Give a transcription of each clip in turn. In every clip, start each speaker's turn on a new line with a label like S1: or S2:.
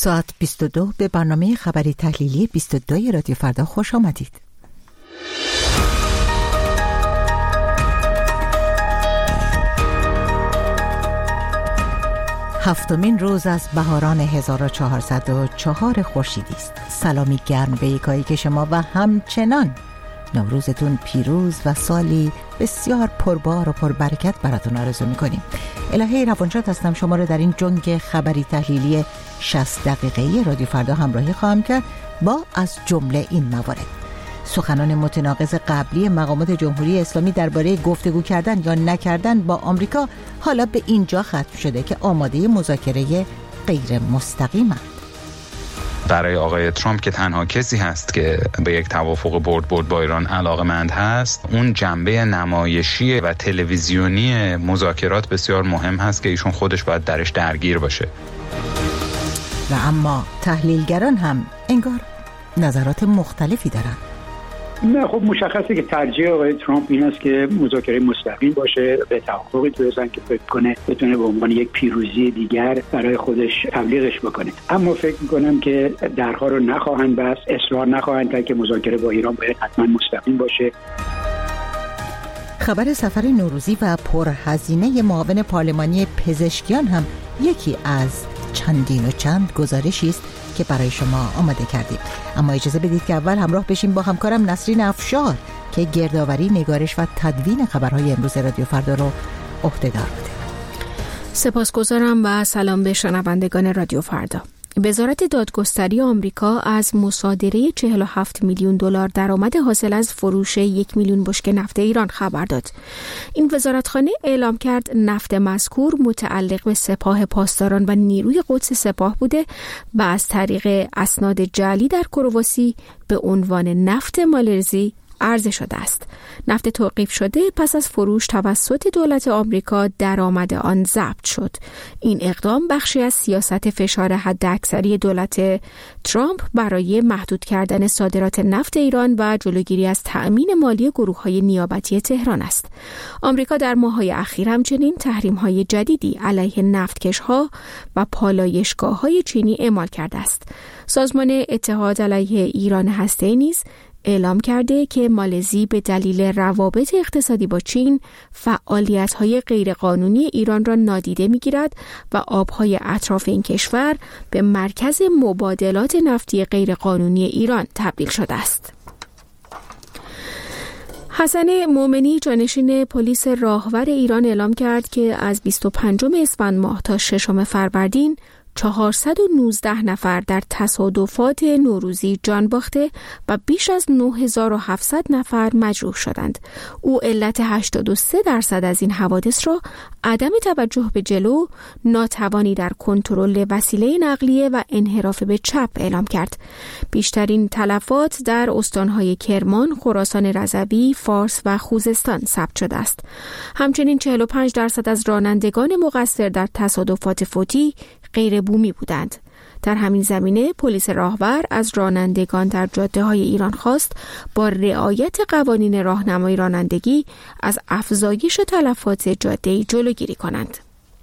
S1: ساعت 22 به برنامه خبری تحلیلی 22 رادیو فردا خوش آمدید. هفتمین روز از بهاران 1404 خورشیدی است. سلامی گرم به یکایی که شما و همچنان نوروزتون پیروز و سالی بسیار پربار و پربرکت براتون آرزو میکنیم. الهه روانشاد هستم، شما رو در این جنگ خبری تحلیلی 60 دقیقه‌ای رادیو فردا همراهی خواهم کرد با از جمله این موارد: سخنان متناقض قبلی مقامات جمهوری اسلامی درباره گفتگو کردن یا نکردن با آمریکا حالا به اینجا ختم شده که آماده مذاکره غیر مستقیمند.
S2: برای آقای ترامپ که تنها کسی هست که به یک توافق برد با ایران علاقه‌مند هست، اون جنبه نمایشی و تلویزیونی مذاکرات بسیار مهم هست که ایشون خودش باید درش درگیر باشه.
S1: و اما تحلیلگران هم انگار نظرات مختلفی دارن.
S3: نه خب مشخصه که ترجیح آقای ترامپ این است که مذاکره مستقیم باشه، به توافقی برسن که فکر کنه بتونه به عنوان یک پیروزی دیگر برای خودش تبلیغش بکنه. اما فکر میکنم که درها رو نخواهند بست، اصرار نخواهند کرد که مذاکره با ایران باید حتما مستقیم باشه.
S1: خبر سفر نوروزی و پرهزینه معاون پارلمانی پزشکیان هم یکی از چندین و چند گزارشی است که برای شما آماده کردیم. اما اجازه بدید که اول همراه بشیم با همکارم نسرین افشار که گردآوری، نگارش و تدوین خبرهای امروز رادیو فردا رو عهده‌دار بوده.
S4: سپاسگزارم و سلام به شنوندگان رادیو فردا. وزارت دادگستری آمریکا از مصادره 47 میلیون دلار درآمد حاصل از فروش 1 میلیون بشکه نفت ایران خبر داد. این وزارتخانه اعلام کرد نفت مذکور متعلق به سپاه پاسداران و نیروی قدس سپاه بوده و از طریق اسناد جعلی در کرواسی به عنوان نفت مالزی عرضه شده است. نفت توقیف شده پس از فروش توسط دولت آمریکا درآمد آن ضبط شد. این اقدام بخشی از سیاست فشار حداکثری دولت ترامپ برای محدود کردن صادرات نفت ایران و جلوگیری از تأمین مالی گروه‌های نیابتی تهران است. آمریکا در ماه‌های اخیر همچنین تحریم‌های جدیدی علیه نفتکش‌ها و پالایشگاه‌های چینی اعمال کرده است. سازمان اتحاد علیه ایران هسته‌ای نیز اعلام کرده که مالزی به دلیل روابط اقتصادی با چین فعالیت‌های غیرقانونی ایران را نادیده می‌گیرد و آب‌های اطراف این کشور به مرکز مبادلات نفتی غیرقانونی ایران تبدیل شده است. حسن مومنی، جانشین پلیس راهور ایران، اعلام کرد که از 25 اسفند ماه تا 6 فروردین 419 نفر در تصادفات نوروزی جان باخته و بیش از 9700 نفر مجروح شدند. او علت 83% از این حوادث را عدم توجه به جلو، ناتوانی در کنترل وسیله نقلیه و انحراف به چپ اعلام کرد. بیشترین تلفات در استانهای کرمان، خراسان رضوی، فارس و خوزستان ثبت شده است. همچنین 45% از رانندگان مقصر در تصادفات فوتی غیر بومی بودند. در همین زمینه پلیس راهور از رانندگان در جاده‌های ایران خواست با رعایت قوانین راهنمایی رانندگی از افزایش تلفات جاده‌ای جلوگیری کنند.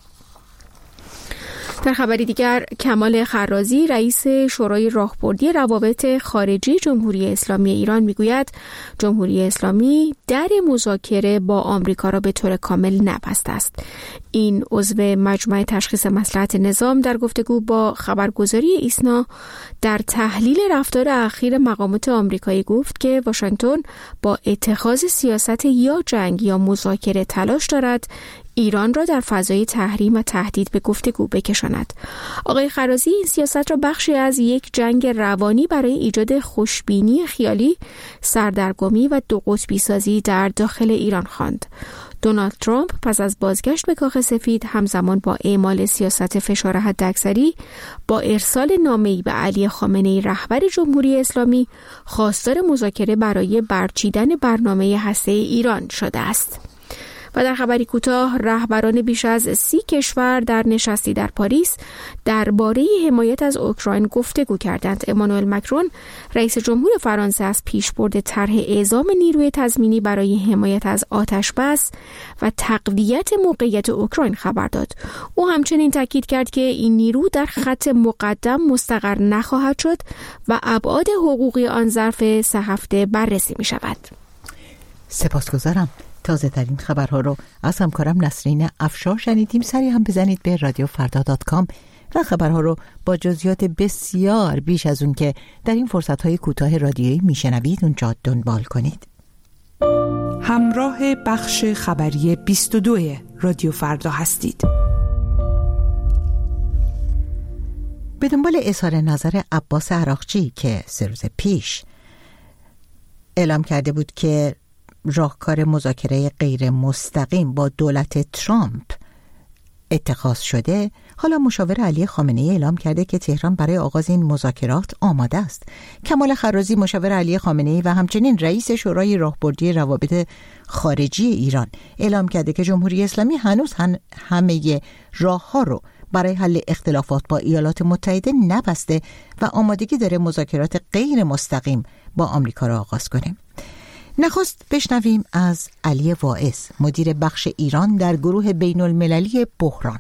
S4: در خبری دیگر، کمال خرازی، رئیس شورای راهبردی روابط خارجی جمهوری اسلامی ایران میگوید جمهوری اسلامی در مذاکره با آمریکا را به طور کامل نبسته است. این عضو مجمع تشخیص مصلحت نظام در گفتگو با خبرگزاری ایسنا در تحلیل رفتار اخیر مقامات آمریکایی گفت که واشنگتن با اتخاذ سیاست یا جنگ یا مذاکره تلاش دارد ایران را در فضای تحریم و تهدید به گفتگو بکشاند. آقای خرازی این سیاست را بخشی از یک جنگ روانی برای ایجاد خوشبینی خیالی، سردرگمی و دو قطبی سازی در داخل ایران خواند. دونالد ترامپ پس از بازگشت به کاخ سفید همزمان با اعمال سیاست فشار حداکثری با ارسال نامه‌ای به علی خامنه‌ای رهبر جمهوری اسلامی خواستار مذاکره برای برچیدن برنامه هسته‌ای ایران شده است. و در خبری کوتاه رهبران بیش از 30 کشور در نشستی در پاریس درباره حمایت از اوکراین گفتگو کردند. امانوئل مکرون رئیس جمهور فرانسه از پیشبرد طرح اعزام نیروی تضمینی برای حمایت از آتش‌بس و تقویت موقعیت اوکراین خبر داد. او همچنین تاکید کرد که این نیرو در خط مقدم مستقر نخواهد شد و ابعاد حقوقی آن ظرف 3 هفته بررسی می شود.
S1: سپاسگزارم. تازه ترین خبرها رو از همکارم نسرین افشار شنیدیم. سری هم بزنید به radiofarda.com و خبرها رو با جزئیات بسیار بیش از اون که در این فرصت‌های کوتاه رادیویی میشنوید اونجا دنبال کنید.
S5: همراه بخش خبری 22 رادیو فردا هستید.
S1: به دنبال اظهار نظر عباس عراقچی که 3 روز پیش اعلام کرده بود که راهکار مذاکره غیر مستقیم با دولت ترامپ اتخاذ شده، حالا مشاور علی خامنه‌ای اعلام کرده که تهران برای آغاز این مذاکرات آماده است. کمال خرازی مشاور علی خامنه‌ای و همچنین رئیس شورای راهبردی روابط خارجی ایران اعلام کرده که جمهوری اسلامی هنوز همه راه‌ها رو برای حل اختلافات با ایالات متحده نبسته و آمادگی داره مذاکرات غیر مستقیم با آمریکا را آغاز کنه. نخست بشنویم از علی واعظ، مدیر بخش ایران در گروه بین المللی بحران.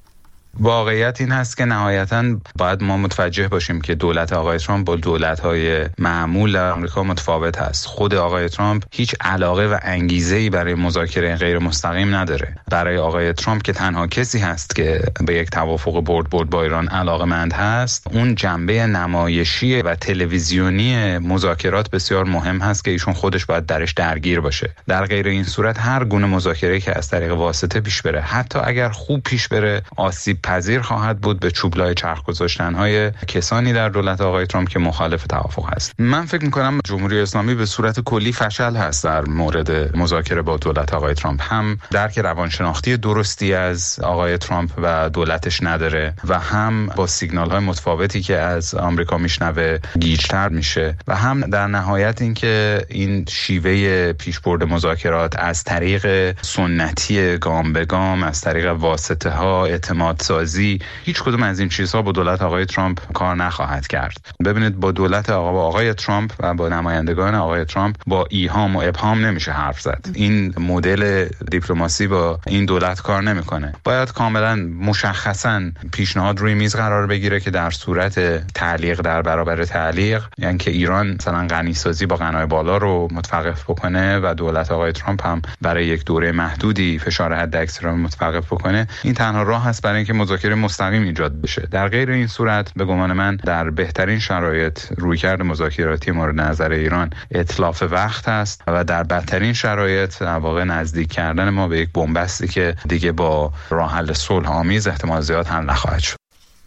S2: واقعیت این هست که نهایتاً باید ما متوجه باشیم که دولت آقای ترامپ با دولت‌های معمول آمریکا متفاوت است. خود آقای ترامپ هیچ علاقه و انگیزه‌ای برای مذاکره غیر مستقیم نداره. برای آقای ترامپ که تنها کسی هست که به یک توافق برد با ایران علاقه‌مند هست، اون جنبه نمایشی و تلویزیونی مذاکرات بسیار مهم هست که ایشون خودش باید درش درگیر باشه. در غیر این صورت هر گونه مذاکره‌ای که از طریق واسطه پیش بره، حتی اگر خوب پیش بره، آسیب پذیر خواهد بود به چوبلای چرخ گذاشتن‌های کسانی در دولت آقای ترامپ که مخالف توافق هست. من فکر می‌کنم جمهوری اسلامی به صورت کلی فشل هست در مورد مذاکره با دولت آقای ترامپ. هم درک روانشناختی درستی از آقای ترامپ و دولتش نداره و هم با سیگنال‌های متفاوتی که از آمریکا میشنوه گیج‌تر میشه و هم در نهایت اینکه این شیوه پیشبرد مذاکرات از طریق سنتی گام به گام، از طریق واسطه‌ها، اعتماد سازی، هیچ کدوم از این چیزها با دولت آقای ترامپ کار نخواهد کرد. ببینید با دولت آقای ترامپ و با نمایندگان آقای ترامپ با ایهام و ابهام نمیشه حرف زد. این مدل دیپلماسی با این دولت کار نمیکنه. باید کاملا مشخصا پیشنهاد روی میز قرار بگیره که در صورت تعلیق در برابر تعلیق، یعنی که ایران مثلا غنیسازی با غنای بالا رو متوقف بکنه و دولت آقای ترامپ هم برای یک دوره محدودی فشار حداکثر رو متوقف بکنه، این تنها راه هست برای اینکه مذاکره مستقیم ایجاد بشه. در غیر این صورت به گمان من در بهترین شرایط رویکرد مذاکراتی مورد نظر ایران اتلاف وقت است و در بدترین شرایط در واقع نزدیک کردن ما به یک بنبستی که دیگه با راه حل صلح آمیز احتمال زیاد حل نخواهد شد.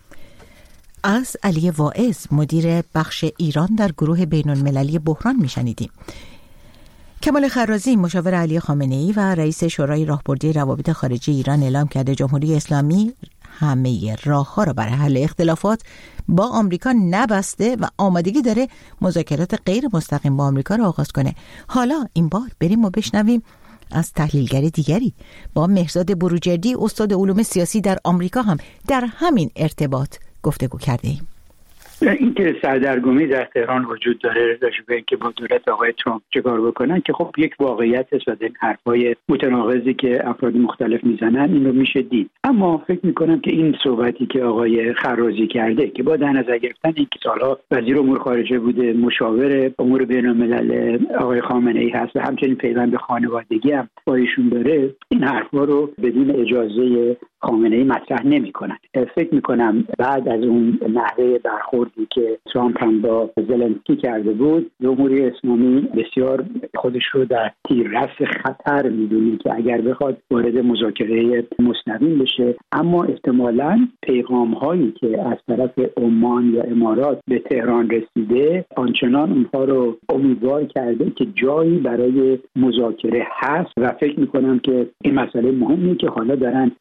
S1: از علی واعظ، مدیر بخش ایران در گروه بین المللی بحران میشنیدیم. کمال خرازی مشاور علی خامنه‌ای و رئیس شورای راهبردی روابط خارجی ایران اعلام کرده جمهوری اسلامی همه راه‌ها را برای حل اختلافات با آمریکا نبسته و آمادگی داره مذاکرات غیر مستقیم با آمریکا را آغاز کنه. حالا این بار بریم و بشنویم از تحلیلگر دیگری. با مهرزاد بروجردی، استاد علوم سیاسی در آمریکا، هم در همین ارتباط گفتگو کرده ایم.
S3: این که سردرگمی در تهران وجود داره راجع به اینکه با دولت آقای ترامپ چیکار بکنن که خب یک واقعیت است و این حرفای متناقضی که افراد مختلف میزنن این رو میشه دید. اما فکر میکنم که این صحبتی که آقای خرازی کرده که با در نظر گرفتن اینکه سالها وزیر امور خارجه بوده، مشاور امور بین‌الملل آقای خامنه‌ای هست و همچنین پیوند خانوادگی هم با ایشون داره، این حرفا رو بدون اجازه خامنه‌ای مطرح نمی‌کنن. فکر می‌کنم بعد از اون نحوه برخوردی که ترامپ هم با زلنسکی کرده بود، جمهوری اسلامی بسیار خودش رو در تیررس خطر می‌دونه که اگر بخواد وارد مذاکره مستقیم بشه، اما احتمالاً پیغام‌هایی که از طرف عمان یا امارات به تهران رسیده آنچنان اونها رو امیدوار کرده که جایی برای مذاکره هست و فکر می‌کنم که این مسئله مهمیه که حالا دارن در زمان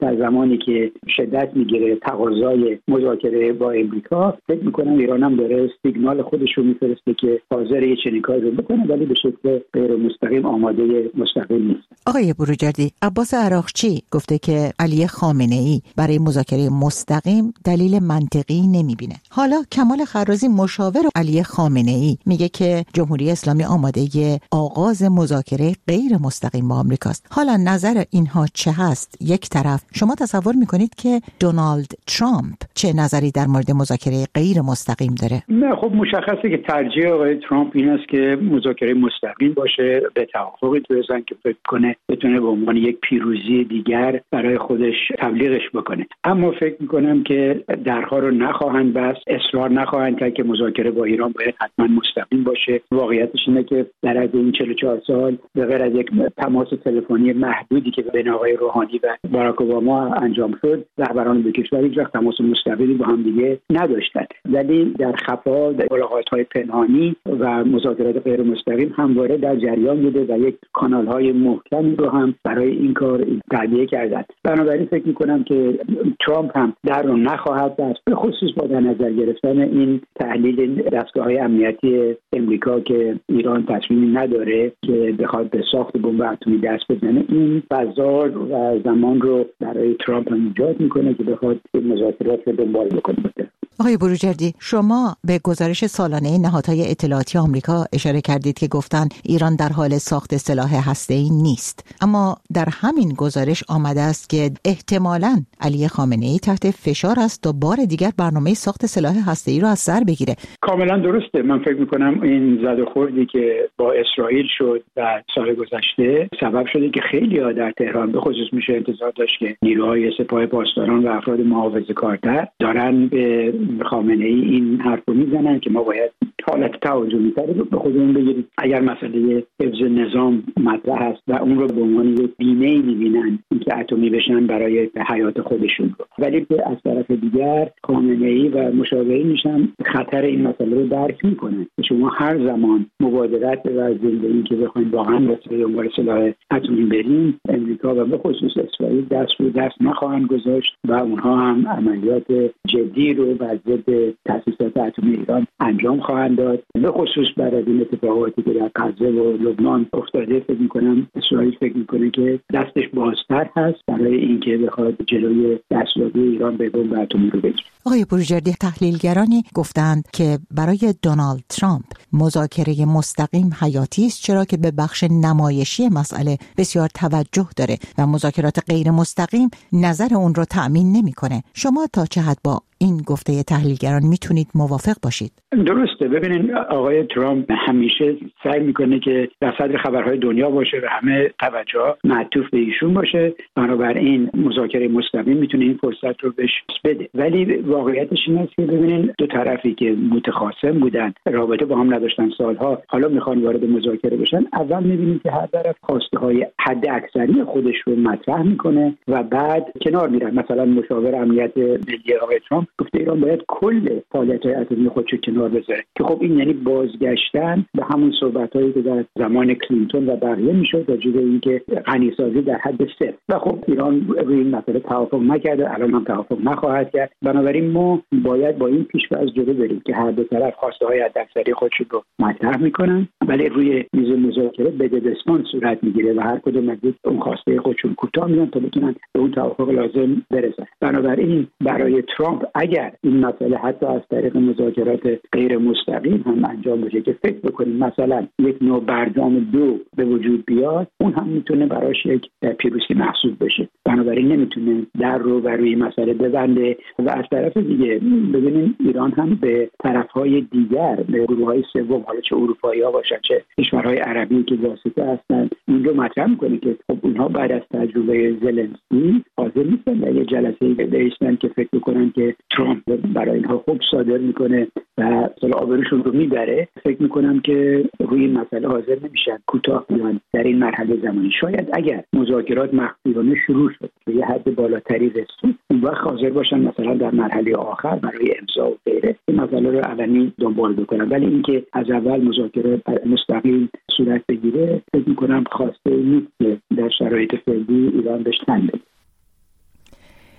S3: زمانی که شدت میگیره تقاضای مذاکره با امریکا، فکر میکنم ایران هم داره سیگنال خودش رو میفرسته که حاضر یه چنین کاری رو بکنه، ولی به شکل غیر مستقیم آماده مستقیم نیست.
S1: آقای بروجردی، عباس عراقچی گفته که علی خامنه‌ای برای مذاکره مستقیم دلیل منطقی نمیبینه. حالا کمال خرازی مشاور علی خامنه‌ای میگه که جمهوری اسلامی آماده آغاز مذاکره غیر مستقیم با آمریکاست. حالا نظر اینها چه هست؟ یک طرف شما تصور میکنید که دونالد ترامپ چه نظری در مورد مذاکره غیر مستقیم داره؟
S3: نه، خب مشخصه که ترجیح آقای ترامپ این است که مذاکره مستقیم باشه، به توافقی برسن که فکر کنه بتونه به عنوان یک پیروزی دیگر برای خودش تبلیغش بکنه. اما فکر میکنم که درها رو نخواهند بست، اصرار نخواهند کرد که مذاکره با ایران باید حتما مستقیم باشه. واقعیتش اینه که در از این 44 سال به غیر از یک تماس تلفنی محدودی که بین آقای روحانی و باراک اوباما انجام شد، رهبران دو کشور هیچ وقت تماس مستقیمی با هم دیگه نداشتند. ولی در خفا، در ملاقات‌های پنهانی و مذاکرات غیر مستقیم همواره در جریان بوده و یک کانال‌های محکمی رو هم برای این کار تعبیه کردند. بنابراین فکر می‌کنم که ترامپ هم در رو نخواهد بست، به خصوص با در نظر گرفتن این تحلیل دستگاه‌های امنیتی امریکا که ایران تصمیمی نداره که بخواد به ساخت بمب اتمی دست بزنه. این فضا و زمان رو برای ترامپ هم ایجاد میکنه که بخواد این مذاکرات رو دنبال بکنه.
S1: آقای بروجردی، شما به گزارش سالانه نهادهای اطلاعاتی آمریکا اشاره کردید که گفتن ایران در حال ساخت سلاح هسته‌ای نیست، اما در همین گزارش آمده است که احتمالاً علی خامنه‌ای تحت فشار است تا بار دیگر برنامه ساخت سلاح هسته‌ای رو از سر بگیره.
S3: کاملا درسته. من فکر میکنم این زد و خوردی که با اسرائیل شد و سال گذشته سبب شده که خیلی‌ها در تهران به خصوص میشه انتظار داشت که نیروهای سپاه پاسداران و افراد محافظه‌کارتر دارن به خامنه‌ای این حرف رو میزنن که ما باید حالت تهاجمی‌تری رو به خودمون بگیریم. اگر مسئله حفظ نظام مطرح است و اون رو به عنوان یک بیمه‌ای می‌بینن اینکه اتمی بشن برای حیات خودشون رو، ولی از طرف دیگر خامنه‌ای و مشاورینش هم خطر این مسئله رو درک می‌کنن. شما هر زمان مبادرت و زندگی که بخواید واقعا به دنبال سلاح اتمی بریم، امریکا و به خصوص اسرائیل دست رو دست نخواهند گذاشت و اونها هم عملیات جدی رو بر ضد تأسیسات اتمی ایران انجام خواهند داد. به خصوص بعد از این اتفاقاتی که در غزه و لبنان افتاده، فکر می‌کنم اسرائیل فکر می‌کنه که دستش بازتر هست برای اینکه بخواد جلوی دستیابی ایران به بمب اتمی رو بگیره.
S1: آقای بروجردی، تحلیلگرانی گفتند که برای دونالد ترامپ مذاکره مستقیم حیاتی است، چرا که به بخش نمایشی مسئله بسیار توجه داره و مذاکرات غیر مستقیم نظر اون رو تأمین نمی‌کنه. شما تا چه حد با این گفته تحلیلگران میتونید موافق باشید؟
S3: درسته. ببینید آقای ترامپ همیشه سعی میکنه که در صدر خبرهای دنیا باشه و همه توجه معطوف به ایشون باشه، بنابراین مذاکره مستقیم میتونه این فرصت رو بهش بده. ولی واقعیتش این است که ببینید دو طرفی که متخاصم بودن، رابطه با هم نداشتن سالها، حالا میخوان وارد مذاکره بشن. اول میبینید که هر طرف خواسته های حد اکثری خودش رو مطرح میکنه و بعد کنار میرن. مثلا مشاور امنیت ملی آقای ترامپ گفته ایران باید کل فعالیت‌های اتمی خودش رو کنار بذاره، که خب این یعنی بازگشتن به همون صحبت‌هایی که در زمان کلینتون و بقیه میشد راجع به اینکه غنیسازی در حد صفر. و خب ایران روی این مسئله توافق نکرده، الان هم توافق نخواهد کرد. بنابراین ما باید با این پیش‌فرض جلو بریم که هر دو طرف خواسته‌های حداکثری خودشون رو مطرح میکنن، ولی روی میز مذاکره بدبستان صورت میگیره و هر کدوم از اون خواسته خودشون کوتاه میان تا بتونن به اون توافق لازم برسن. بنابراین برای ترامپ اگر این مسئله حتی از طریق مذاکرات غیر مستقیم هم انجام بشه که فکر بکنیم مثلا یک نوع برجام 2 به وجود بیاد، اون هم میتونه براش یک پیروزی محسوب بشه. بنابراین نمیتونه در رو بر روی مسئله ببنده. و از طرف دیگه ببینیم ایران هم به طرفهای دیگر، به گروه‌های سوم، حالا چه اروپایی‌ها باشن چه کشورهای عربی که واسطه هستن، این رو مطرح میکنه که خب اونها بعد از تجربه زلنسکی حاضر نیستن در یه جلسه بیستن که فکر میکنن که ترامپ برای اینها خوب صادر میکنه و آبروشون رو میبره. فکر میکنم که روی این مسئله حاضر نمیشن کوتاه بیان در این مرحله زمانی. شاید اگر مذاکرات مخفیانه شروع شد به یه حد بالاتری رسید، اون وقت حاضر باشن مثلا در مرحله آخر برای امضا و غیره این مسئله رو علنی دنبال بکنن. ولی اینکه از اول مذاکره مستقیم صورت بگیره، فکر میکنم خواسته نیست که در شرایط فعلی ایران بهش تن بده.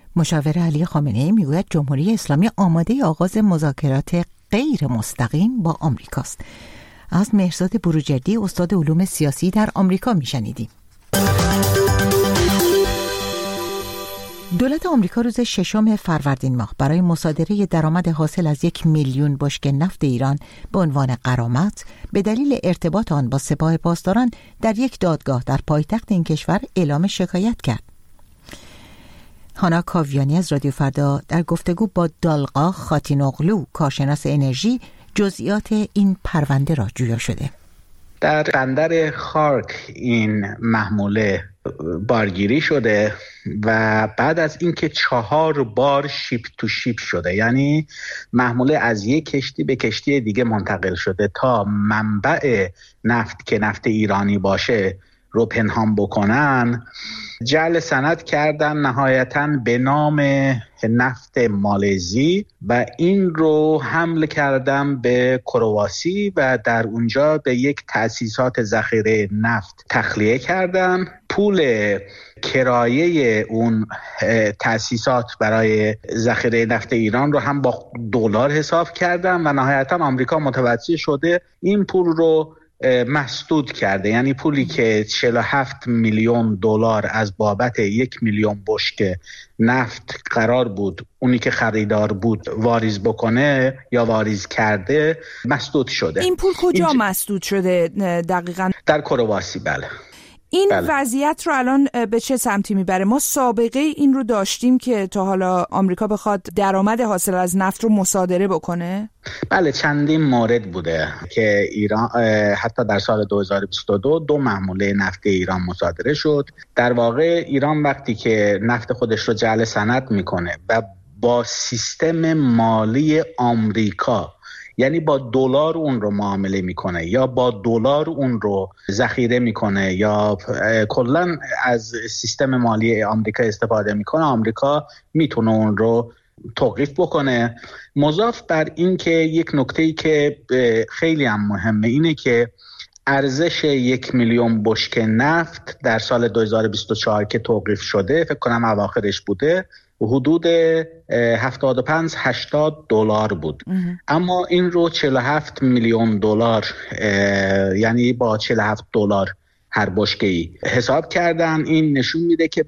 S1: مشاور علی خامنه‌ای میگوید جمهوری اسلامی آماده آغاز مذاکرات غیر مستقیم با آمریکاست. از مهرزاد بروجردی استاد علوم سیاسی در آمریکا میشنیدیم. دولت آمریکا روز 6 فروردین ماه برای مصادره درآمد حاصل از 1 میلیون بشکه نفت ایران به عنوان غرامت به دلیل ارتباط آن با سپاه پاسداران در یک دادگاه در پایتخت این کشور اعلام شکایت کرد. هانا کاویانی از رادیو فردا در گفتگو با دالقا خاتینوغلو کارشناس انرژی جزئیات این پرونده را جویا شده.
S6: در بندر خارک این محموله بارگیری شده و بعد از اینکه 4 بار شیپ تو شیپ شده، یعنی محموله از یک کشتی به کشتی دیگه منتقل شده تا منبع نفت که نفت ایرانی باشه رو پنهان بکنن، جعل سند کردن نهایتاً به نام نفت مالزی و این رو حمل کردن به کرواسی و در اونجا به یک تأسیسات ذخیره نفت تخلیه کردن. پول کرایه اون تأسیسات برای ذخیره نفت ایران رو هم با دلار حساب کردن و نهایتاً آمریکا متوجه شده این پول رو مسدود کرده، یعنی پولی که 47 میلیون دلار از بابت 1 میلیون بشکه نفت قرار بود اونی که خریدار بود واریز بکنه یا واریز کرده مسدود شده.
S5: این پول کجا مسدود شده دقیقاً؟
S6: در کرواسی. بله.
S5: این وضعیت رو الان به چه سمتی میبره؟ ما سابقه این رو داشتیم که تا حالا آمریکا بخواد درآمد حاصل از نفت رو مصادره بکنه؟
S6: بله، چندین مورد بوده که ایران حتی در سال 2022 2 محموله نفت ایران مصادره شد. در واقع ایران وقتی که نفت خودش رو جعل سند میکنه و با سیستم مالی آمریکا، یعنی با دلار اون رو معامله میکنه یا با دلار اون رو ذخیره میکنه یا کلا از سیستم مالی آمریکا استفاده میکنه، آمریکا میتونه اون رو توقیف بکنه. مضاف بر این که یک نکته‌ای که خیلی هم مهمه اینه که ارزش 1 میلیون بشکه نفت در سال 2024 که توقیف شده، فکر کنم اواخرش بوده، حدود 75-80 دلار بود. اما این رو 47 میلیون دلار، یعنی با 47 دلار هر بشکه‌ای حساب کردن. این نشون میده که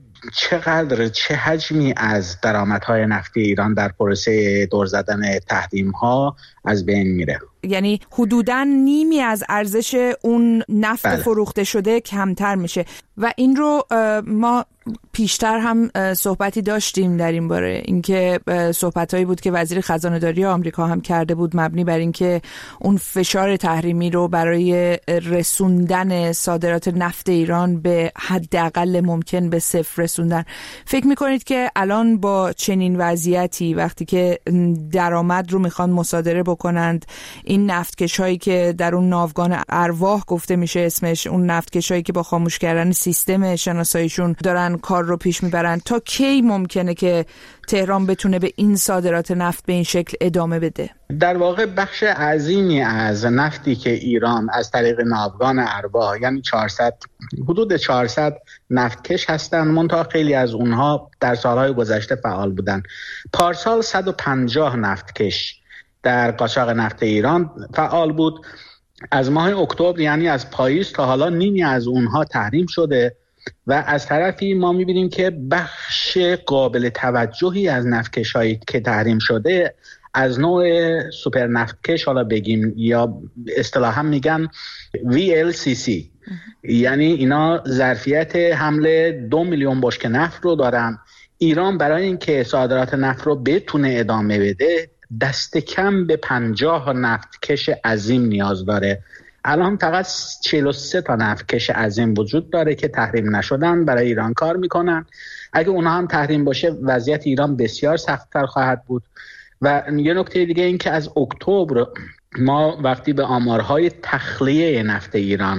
S6: چه حجمی از درآمدهای نفتی ایران در پروسه دور زدن تحریم‌ها از بین میره.
S5: یعنی حدوداً نیمی از ارزش اون نفت فروخته شده کمتر میشه و این رو ما پیشتر هم صحبتی داشتیم در این باره، اینکه صحبتایی بود که وزیر خزانه‌داری آمریکا هم کرده بود مبنی بر اینکه اون فشار تحریمی رو برای رسوندن صادرات نفت ایران به حداقل ممکن به 0 رسوندن. فکر میکنید که الان با چنین وضعیتی وقتی که درآمد رو میخوان مصادره بکنند، این نفتکش هایی که در اون ناوگان ارواح گفته میشه اسمش، اون نفتکش هایی که با خاموش کردن سیستم شناساییشون دارن کار رو پیش میبرن، تا کی ممکنه که تهران بتونه به این صادرات نفت به این شکل ادامه بده؟
S6: در واقع بخش عظیمی از نفتی که ایران از طریق ناوگان ارواح، یعنی حدود 400 نفتکش هستن، منتها خیلی از اونها در سالهای گذشته فعال بودن. پارسال 150 نفتکش در قاچاق نفت ایران فعال بود. از ماه اکتبر، یعنی از پاییز تا حالا، نیمی از اونها تحریم شده و از طرفی ما میبینیم که بخش قابل توجهی از نفتکش‌هایی که تحریم شده از نوع سوپر نفتکش حالا بگیم یا اصطلاحاً میگن VLCC، یعنی اینا ظرفیت حمل 2 میلیون بشکه نفت رو دارن. ایران برای اینکه صادرات نفت رو بتونه ادامه بده دست کم به 50 نفتکش عظیم نیاز داره. الان فقط 43 تا نفتکش عظیم وجود داره که تحریم نشدن، برای ایران کار میکنن. اگه اونها هم تحریم باشه وضعیت ایران بسیار سخت‌تر خواهد بود. و یه نکته دیگه این که از اکتبر ما وقتی به آمارهای تخلیه نفت ایران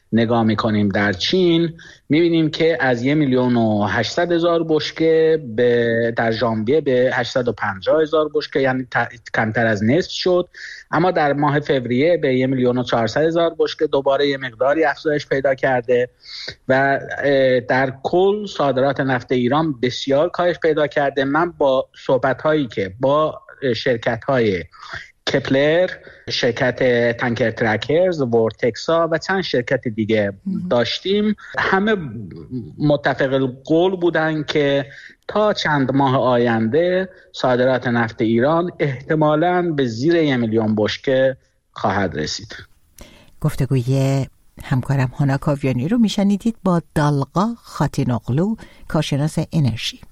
S6: نگاه میکنیم در چین میبینیم که از 1,800,000 بشکه در ژانویه به 850,000 بشکه، یعنی کمتر از نصف شد. اما در ماه فوریه به 1,400,000 بشکه دوباره یه مقداری افزایش پیدا کرده و در کل صادرات نفت ایران بسیار کاهش پیدا کرده. من با صحبت‌هایی که با شرکت‌های کپلر، شرکت تانکر ترکرز، ورتکسا و چند شرکت دیگه داشتیم، همه متفق القول بودن که تا چند ماه آینده صادرات نفت ایران احتمالاً به زیر 1,000,000 بشکه خواهد رسید.
S1: گفتگوی همکارم هانا کاویانی رو میشنیدید با دالقا خاتینوغلو، کارشناس انرژی.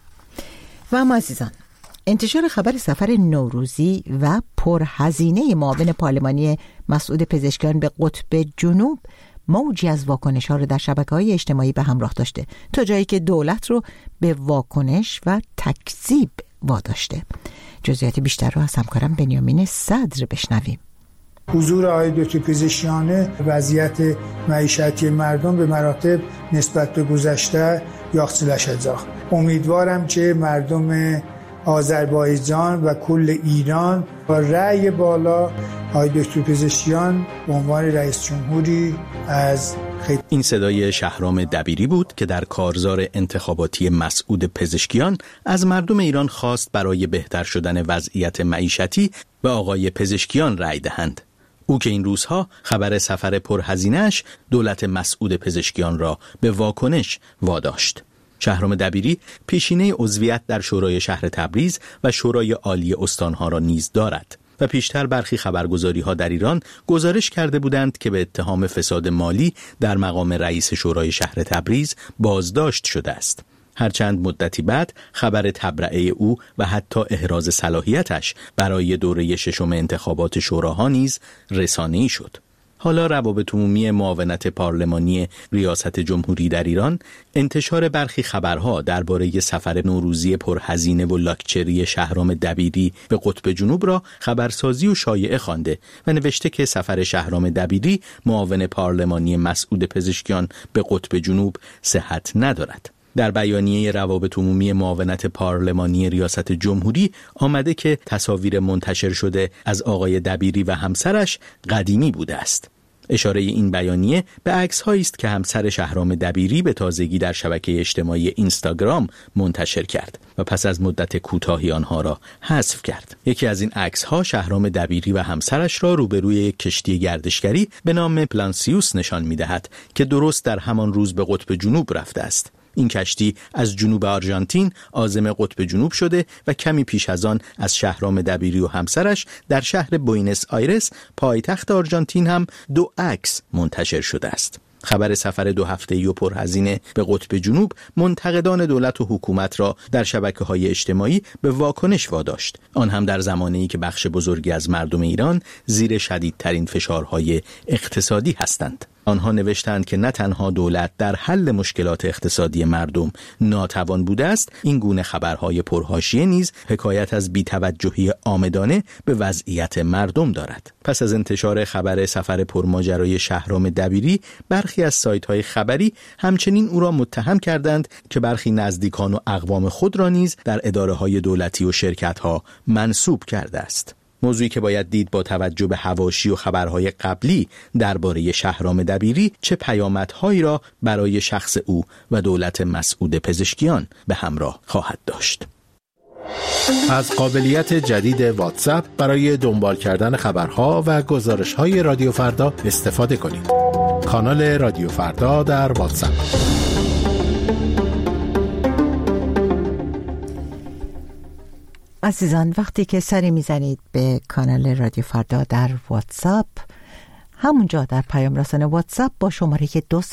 S1: و اما عزیزان، انتشار خبر سفر نوروزی و پرهزینه معاون پارلمانی مسعود پزشکیان به قطب جنوب موجی از واکنش‌ها رو در شبکه‌های اجتماعی به همراه داشته، تا جایی که دولت رو به واکنش و تکذیب واداشته. جزئیات بیشتر رو از همکارم بنیامین صدر بشنویم.
S7: حضور آقای دکتر پزشکیان وضعیت معیشتی مردم به مراتب نسبت به گذشته یاخسلش ازاخ. امیدوارم که مردم آذربایجان و کل ایران با رأی بالا آقای دکتر پزشکیان به عنوان رئیس جمهوری از
S8: این صدای شهرام دبیری بود که در کارزار انتخاباتی مسعود پزشکیان از مردم ایران خواست برای بهتر شدن وضعیت معیشتی به آقای پزشکیان رأی دهند. او که این روزها خبر سفر پرهزینه‌اش دولت مسعود پزشکیان را به واکنش واداشت. شهرام دبیری پیشینه عضویت در شورای شهر تبریز و شورای عالی استانها را نیز دارد و پیشتر برخی خبرگزاری‌ها در ایران گزارش کرده بودند که به اتهام فساد مالی در مقام رئیس شورای شهر تبریز بازداشت شده است. هرچند مدتی بعد خبر تبرئه او و حتی احراز صلاحیتش برای دوره ششم انتخابات شوراها نیز رسانه‌ای شد. حالا روابط عمومی معاونت پارلمانی ریاست جمهوری در ایران انتشار برخی خبرها درباره سفر نوروزی پرهزینه و لاکچری شهرام دبیری به قطب جنوب را خبرسازی و شایعه خوانده و نوشته که سفر شهرام دبیری معاون پارلمانی مسعود پزشکیان به قطب جنوب صحت ندارد. در بیانیه روابط عمومی معاونت پارلمانی ریاست جمهوری آمده که تصاویر منتشر شده از آقای دبیری و همسرش قدیمی بوده است. اشاره این بیانیه به عکس‌هایی است که همسر شهرام دبیری به تازگی در شبکه اجتماعی اینستاگرام منتشر کرد و پس از مدت کوتاهی آنها را حذف کرد. یکی از این عکس‌ها شهرام دبیری و همسرش را روبروی یک کشتی گردشگری به نام پلانسیوس نشان می‌دهد که درست در همان روز به قطب جنوب رفته است. این کشتی از جنوب آرژانتین عازم قطب جنوب شده و کمی پیش از آن از شهرام دبیری و همسرش در شهر بوینس آیرس پایتخت آرژانتین هم 2 عکس منتشر شده است. خبر سفر 2 هفته‌ای و پرهزینه به قطب جنوب منتقدان دولت و حکومت را در شبکه‌های اجتماعی به واکنش واداشت، آن هم در زمانه‌ای که بخش بزرگی از مردم ایران زیر شدیدترین فشارهای اقتصادی هستند. آنها نوشتند که نه تنها دولت در حل مشکلات اقتصادی مردم ناتوان بوده است، این گونه خبرهای پرحاشیه نیز حکایت از بی‌توجهی عامدانه به وضعیت مردم دارد. پس از انتشار خبر سفر پرماجرای شهرام دبیری، برخی از سایت‌های خبری همچنین او را متهم کردند که برخی نزدیکان و اقوام خود را نیز در اداره‌های دولتی و شرکت‌ها منصوب کرده است. موضوعی که باید دید با توجه به حواشی و خبرهای قبلی درباره شهرام دبیری چه پیامدهایی را برای شخص او و دولت مسعود پزشکیان به همراه خواهد داشت.
S9: از قابلیت جدید واتساپ برای دنبال کردن خبرها و گزارش‌های رادیو فردا استفاده کنید. کانال رادیو فردا در واتساپ.
S1: عزیزان، وقتی که سری میزنید به کانال رادیو فردا در واتساپ، همونجا در پیام رسان واتساپ با شماره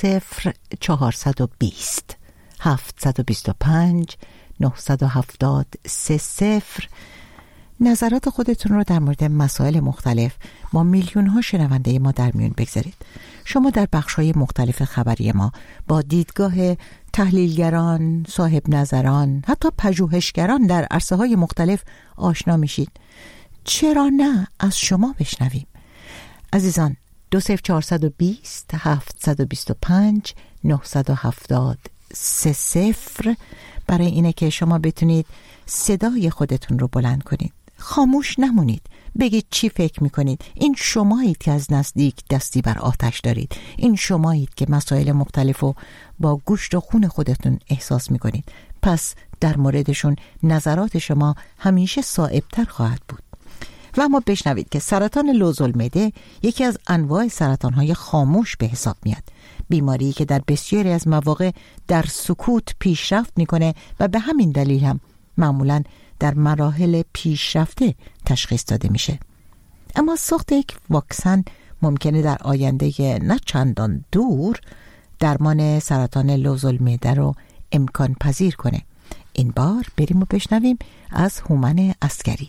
S1: 20420 725 970 30 نظرات خودتون رو در مورد مسائل مختلف با میلیون ها شنونده ما در میون بگذارید. شما در بخش‌های مختلف خبری ما با دیدگاه تحلیلگران، صاحب نظران، حتی پژوهشگران در عرصه‌های مختلف آشنا میشید. چرا نه از شما بشنویم؟ عزیزان، 20420 725 970 30 برای اینه که شما بتونید صدای خودتون رو بلند کنید. خاموش نمونید، بگید چی فکر میکنید. این شمایید که از نزدیک دستی بر آتش دارید. این شمایید که مسائل مختلف رو با گوشت و خون خودتون احساس میکنید. پس در موردشون نظرات شما همیشه صائب‌تر خواهد بود. و اما بشنوید که سرطان لوزالمعده یکی از انواع سرطان‌های خاموش به حساب میاد. بیماری که در بسیاری از مواقع در سکوت پیشرفت میکنه و به همین دلیل هم معمولاً در مراحل پیشرفته تشخیص داده میشه. اما ساخت یک واکسن ممکنه در آینده نه چندان دور درمان سرطان لوزالمعده رو امکان پذیر کنه. این بار بریم و بشنویم از هومن عسکری.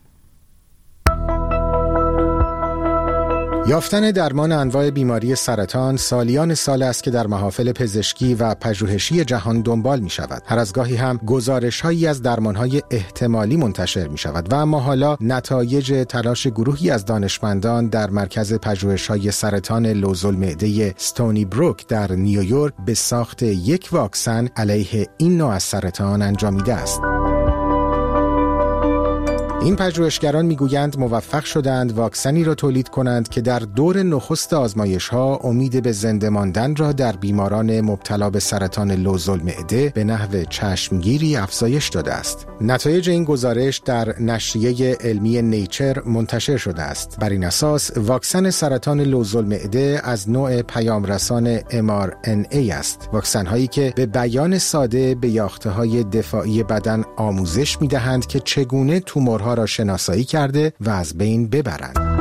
S10: یافتن درمان انواع بیماری سرطان سالیان سال است که در محافل پزشکی و پژوهشی جهان دنبال می شود. هر از گاهی هم گزارش‌هایی از درمان‌های احتمالی منتشر می شود و اما حالا نتایج تلاش گروهی از دانشمندان در مرکز پژوهش‌های سرطان لوزالمعده استونی بروک در نیویورک به ساخت یک واکسن علیه این نوع از سرطان انجامیده است. این پژوهشگران میگویند موفق شدند واکسنی را تولید کنند که در دور نخست آزمایش‌ها امید به زنده ماندن را در بیماران مبتلا به سرطان لوزالمعده به نحو چشمگیری افزایش داده است. نتایج این گزارش در نشریه علمی نیچر منتشر شده است. بر این اساس واکسن سرطان لوزالمعده از نوع پیامرسان mRNA است. واکسن‌هایی که به بیان ساده به یافته‌های دفاعی بدن آموزش می‌دهند که چگونه تومورها را شناسایی کرده و از بین ببرند.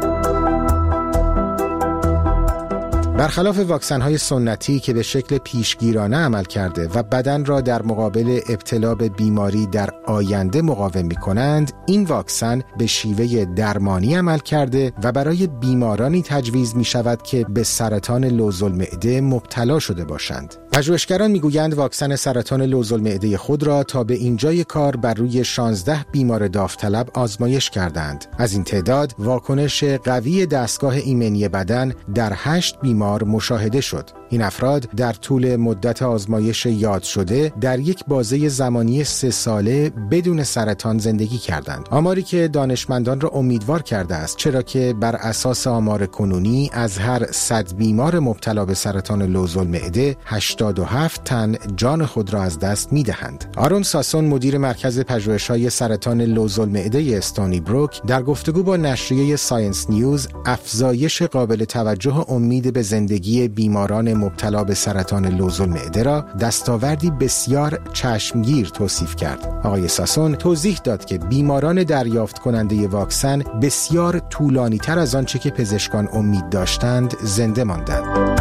S10: برخلاف واکسن‌های سنتی که به شکل پیشگیرانه عمل کرده و بدن را در مقابل ابتلا به بیماری در آینده مقاوم می‌کنند، این واکسن به شیوه درمانی عمل کرده و برای بیمارانی تجویز می‌شود که به سرطان لوزالمعده مبتلا شده باشند. پژوهشگران میگویند واکسن سرطان لوزالمعده خود را تا به اینجای کار بر روی 16 بیمار داوطلب آزمایش کردند. از این تعداد واکنش قوی دستگاه ایمنی بدن در 8 بیمار مشاهده شد. این افراد در طول مدت آزمایش یاد شده در یک بازه زمانی 3 ساله بدون سرطان زندگی کردند. آماری که دانشمندان را امیدوار کرده است، چرا که بر اساس آمار کنونی از هر 100 بیمار مبتلا به سرطان لوزالمعده 87 تن جان خود را از دست می‌دهند. آرون ساسون مدیر مرکز پژوهش‌های سرطان لوزالمعده استونی بروک در گفتگو با نشریه ساینس نیوز افزایش قابل توجه امید به زندگی بیماران مبتلا به سرطان لوزالمعده را دستاوردی بسیار چشمگیر توصیف کرد. آقای ساسون توضیح داد که بیماران دریافت کننده واکسن بسیار طولانی‌تر از آنچه که پزشکان امید داشتند زنده ماندند.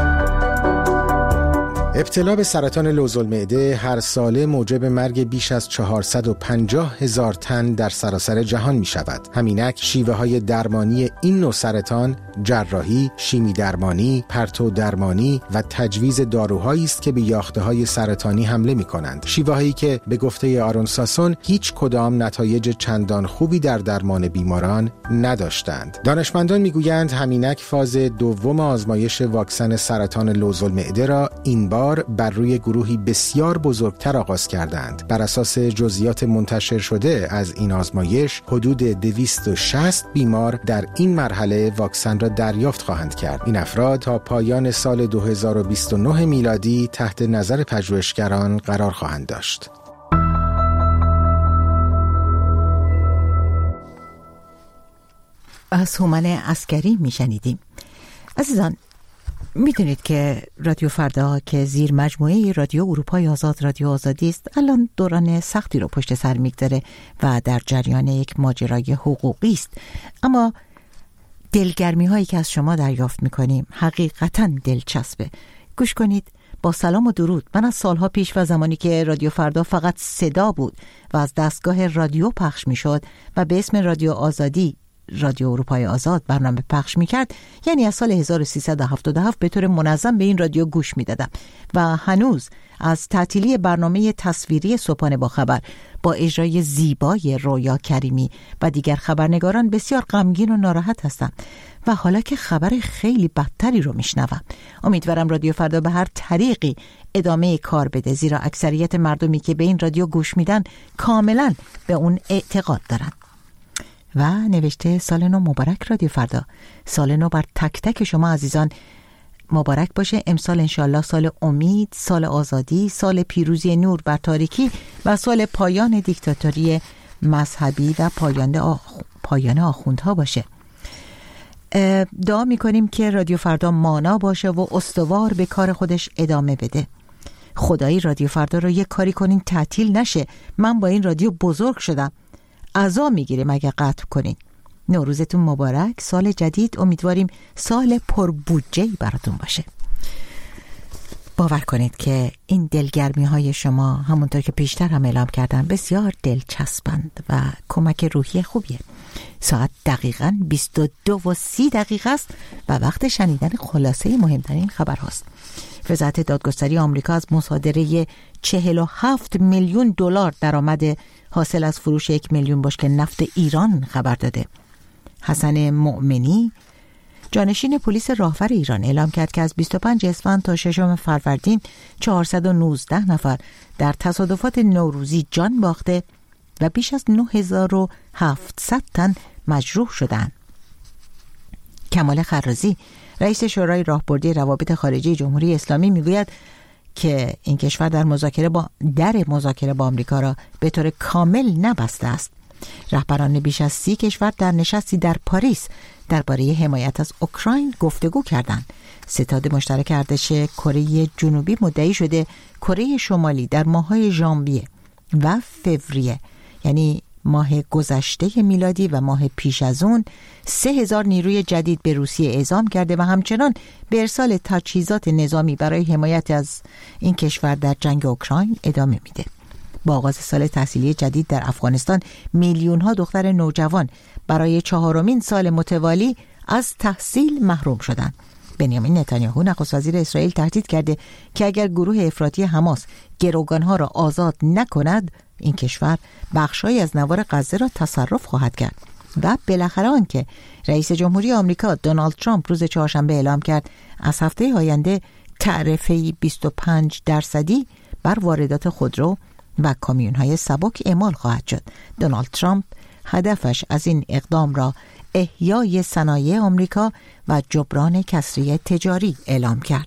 S10: ابتلا به سرطان لوزالمعده هر ساله موجب مرگ بیش از 450,000 تن در سراسر جهان می شود. همینک شیوه های درمانی این نوع سرطان جراحی، شیمی درمانی، پرتو درمانی و تجویز داروهایی است که به یاخته های سرطانی حمله می کنند. شیوه هایی که به گفته آرون ساسون هیچ کدام نتایج چندان خوبی در درمان بیماران نداشتند. دانشمندان می گویند همینک فاز دوم آزمایش واکسن سرطان لوزالمعده را این بار بر روی گروهی بسیار بزرگتر آغاز کردند. بر اساس جزئیات منتشر شده از این آزمایش حدود 260 بیمار در این مرحله واکسن را دریافت خواهند کرد. این افراد تا پایان سال 2029 میلادی تحت نظر پژوهشگران قرار خواهند داشت.
S1: از هومن عسکری میشنیدیم. عزیزان، میدونید که رادیو فردا که زیر مجموعه رادیو اروپای آزاد رادیو آزادی است الان دوران سختی رو پشت سر میگذاره و در جریان یک ماجرای حقوقی است، اما دلگرمی هایی که از شما دریافت میکنیم حقیقتا دلچسبه. گوش کنید. با سلام و درود. من از سالها پیش و زمانی که رادیو فردا فقط صدا بود و از دستگاه رادیو پخش میشد و به اسم رادیو آزادی رادیو اروپای آزاد برنامه پخش میکرد، یعنی از سال 1377 به طور منظم به این رادیو گوش میدادم و هنوز از تعطیلی برنامه تصویری صبحانه با خبر با اجرای زیبای رویا کریمی و دیگر خبرنگاران بسیار غمگین و ناراحت هستم و حالا که خبر خیلی بدتری رو میشنوم. امیدوارم رادیو فردا به هر طریقی ادامه کار بده، زیرا اکثریت مردمی که به این رادیو گوش میدن کاملا به اون اعتقاد دارن. و نوشته سال نو مبارک رادیو فردا. سال نو بر تک تک شما عزیزان مبارک باشه. امسال انشالله سال امید، سال آزادی، سال پیروزی نور بر تاریکی و سال پایان دیکتاتوری مذهبی و پایان آخوندها باشه. دعا میکنیم که رادیو فردا مانا باشه و استوار به کار خودش ادامه بده. خدایی رادیو فردا رو یک کاری کنین تعطیل نشه. من با این رادیو بزرگ شدم. عزا میگیریم اگه قطع کنین. نوروزتون مبارک. سال جدید امیدواریم سال پربودجه‌ای براتون باشه. باور کنید که این دلگرمی های شما همونطور که پیشتر هم اعلام کردم بسیار دلچسبند و کمک روحی خوبیه. ساعت دقیقاً 22:30 است و وقت شنیدن خلاصه مهمترین خبر هاست. وزارت دادگستری آمریکا از مصادره 47 میلیون دلار درآمد حاصل از فروش 1 میلیون بشکه نفت ایران خبر داده. حسن مؤمنی جانشین پلیس راهور ایران اعلام کرد که از 25 اسفند تا 6 فروردین 419 نفر در تصادفات نوروزی جان باخته و بیش از 9700 تن مجروح شدند. کمال خرازی رئیس شورای راهبردی روابط خارجی جمهوری اسلامی میگوید که این کشور در مذاکره با آمریکا را به طور کامل نبسته است. رهبران بیش از 30 کشور در نشستی در پاریس درباره حمایت از اوکراین گفتگو کردند. ستاد مشترک ارتش کره جنوبی مدعی شده کره شمالی در ماه‌های ژانویه و فوریه، یعنی ماه گذشته میلادی و ماه پیش از اون 3000 نیروی جدید به روسیه اعزام کرده و همچنان به ارسال تجهیزات نظامی برای حمایت از این کشور در جنگ اوکراین ادامه میده. با آغاز سال تحصیلی جدید در افغانستان میلیون‌ها دختر نوجوان برای 4مین سال متوالی از تحصیل محروم شدند. بنیامین نتانیاهو نخست وزیر اسرائیل تهدید کرده که اگر گروه افراطی حماس گروگانها را آزاد نکند این کشور بخشایی از نوار غزه را تصرف خواهد کرد. و بالاخره آنکه رئیس جمهوری آمریکا دونالد ترامپ روز چهارشنبه اعلام کرد از هفته آینده تعرفه‌ای 25% بر واردات خودرو و کامیون‌های سبک اعمال خواهد شد. دونالد ترامپ هدفش از این اقدام را احیای صنایع آمریکا و جبران کسری تجاری اعلام کرد.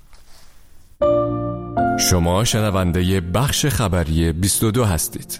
S11: شما شنونده بخش خبری 22 هستید.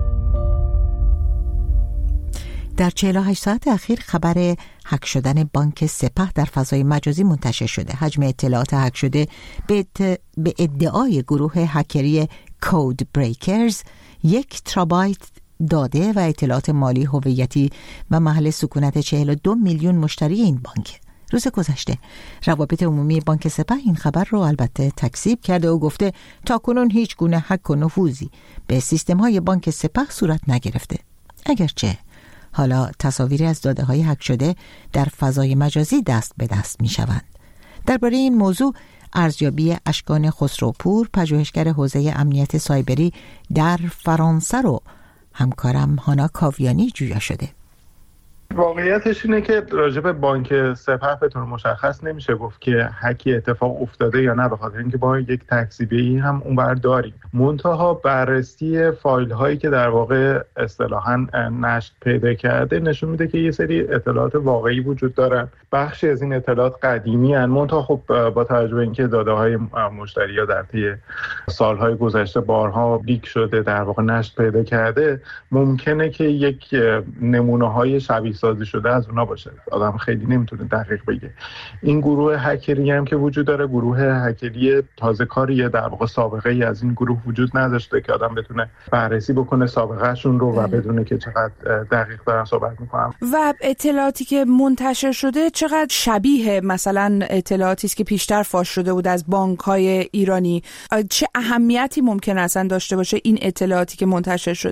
S1: در 48 ساعت اخیر خبر هک شدن بانک سپه در فضای مجازی منتشر شده. حجم اطلاعات هک شده به ادعای گروه هکری کود بریکرز 1 ترابایت داده و اطلاعات مالی، هویتی و محل سکونت 42 میلیون مشتری این بانک. روز گذشته روابط عمومی بانک سپه این خبر رو البته تکذیب کرده و گفته تاکنون هیچ گونه هک و نفوذی به سیستم‌های بانک سپه صورت نگرفته. اگرچه حالا تصاویری از داده‌های هک شده در فضای مجازی دست به دست می‌شوند. درباره این موضوع ارزیابی اشکان خسروپور، پژوهشگر حوزه امنیت سایبری در فرانسه رو همکارم هانا کاویانی جویا شده.
S12: واقعیتش اینه که راجع به بانک سپه به طور مشخص نمیشه گفت که هکی اتفاق افتاده یا نه، به خاطر اینکه با یک تکذیبی هم اونور داریم. منتها بررسی فایل هایی که در واقع اصطلاحاً نشت پیدا کرده نشون میده که یه سری اطلاعات واقعی وجود دارن. بخشی از این اطلاعات قدیمی ان، منتها خب با توجه به اینکه داده های مشتری‌ها در طی سالهای گذشته بارها لیک شده، در واقع نشت پیدا کرده، ممکنه که یک نمونه های شبیه سازی شده از اونا باشه. آدم خیلی نمیتونه دقیق بگه. این گروه هکری هم که وجود داره، گروه هکری تازه کاریه، در واقع سابقه ای از این گروه وجود نداشته که آدم بتونه بررسی بکنه سابقه شون رو و بدونه که چقدر دقیق دارن صحبت میکنن.
S5: و اطلاعاتی که منتشر شده چقدر شبیه مثلا اطلاعاتی است که پیشتر فاش شده بود از بانک‌های ایرانی؟ چه اهمیتی ممکن اصلا داشته باشه این اطلاعاتی که منتشر شده؟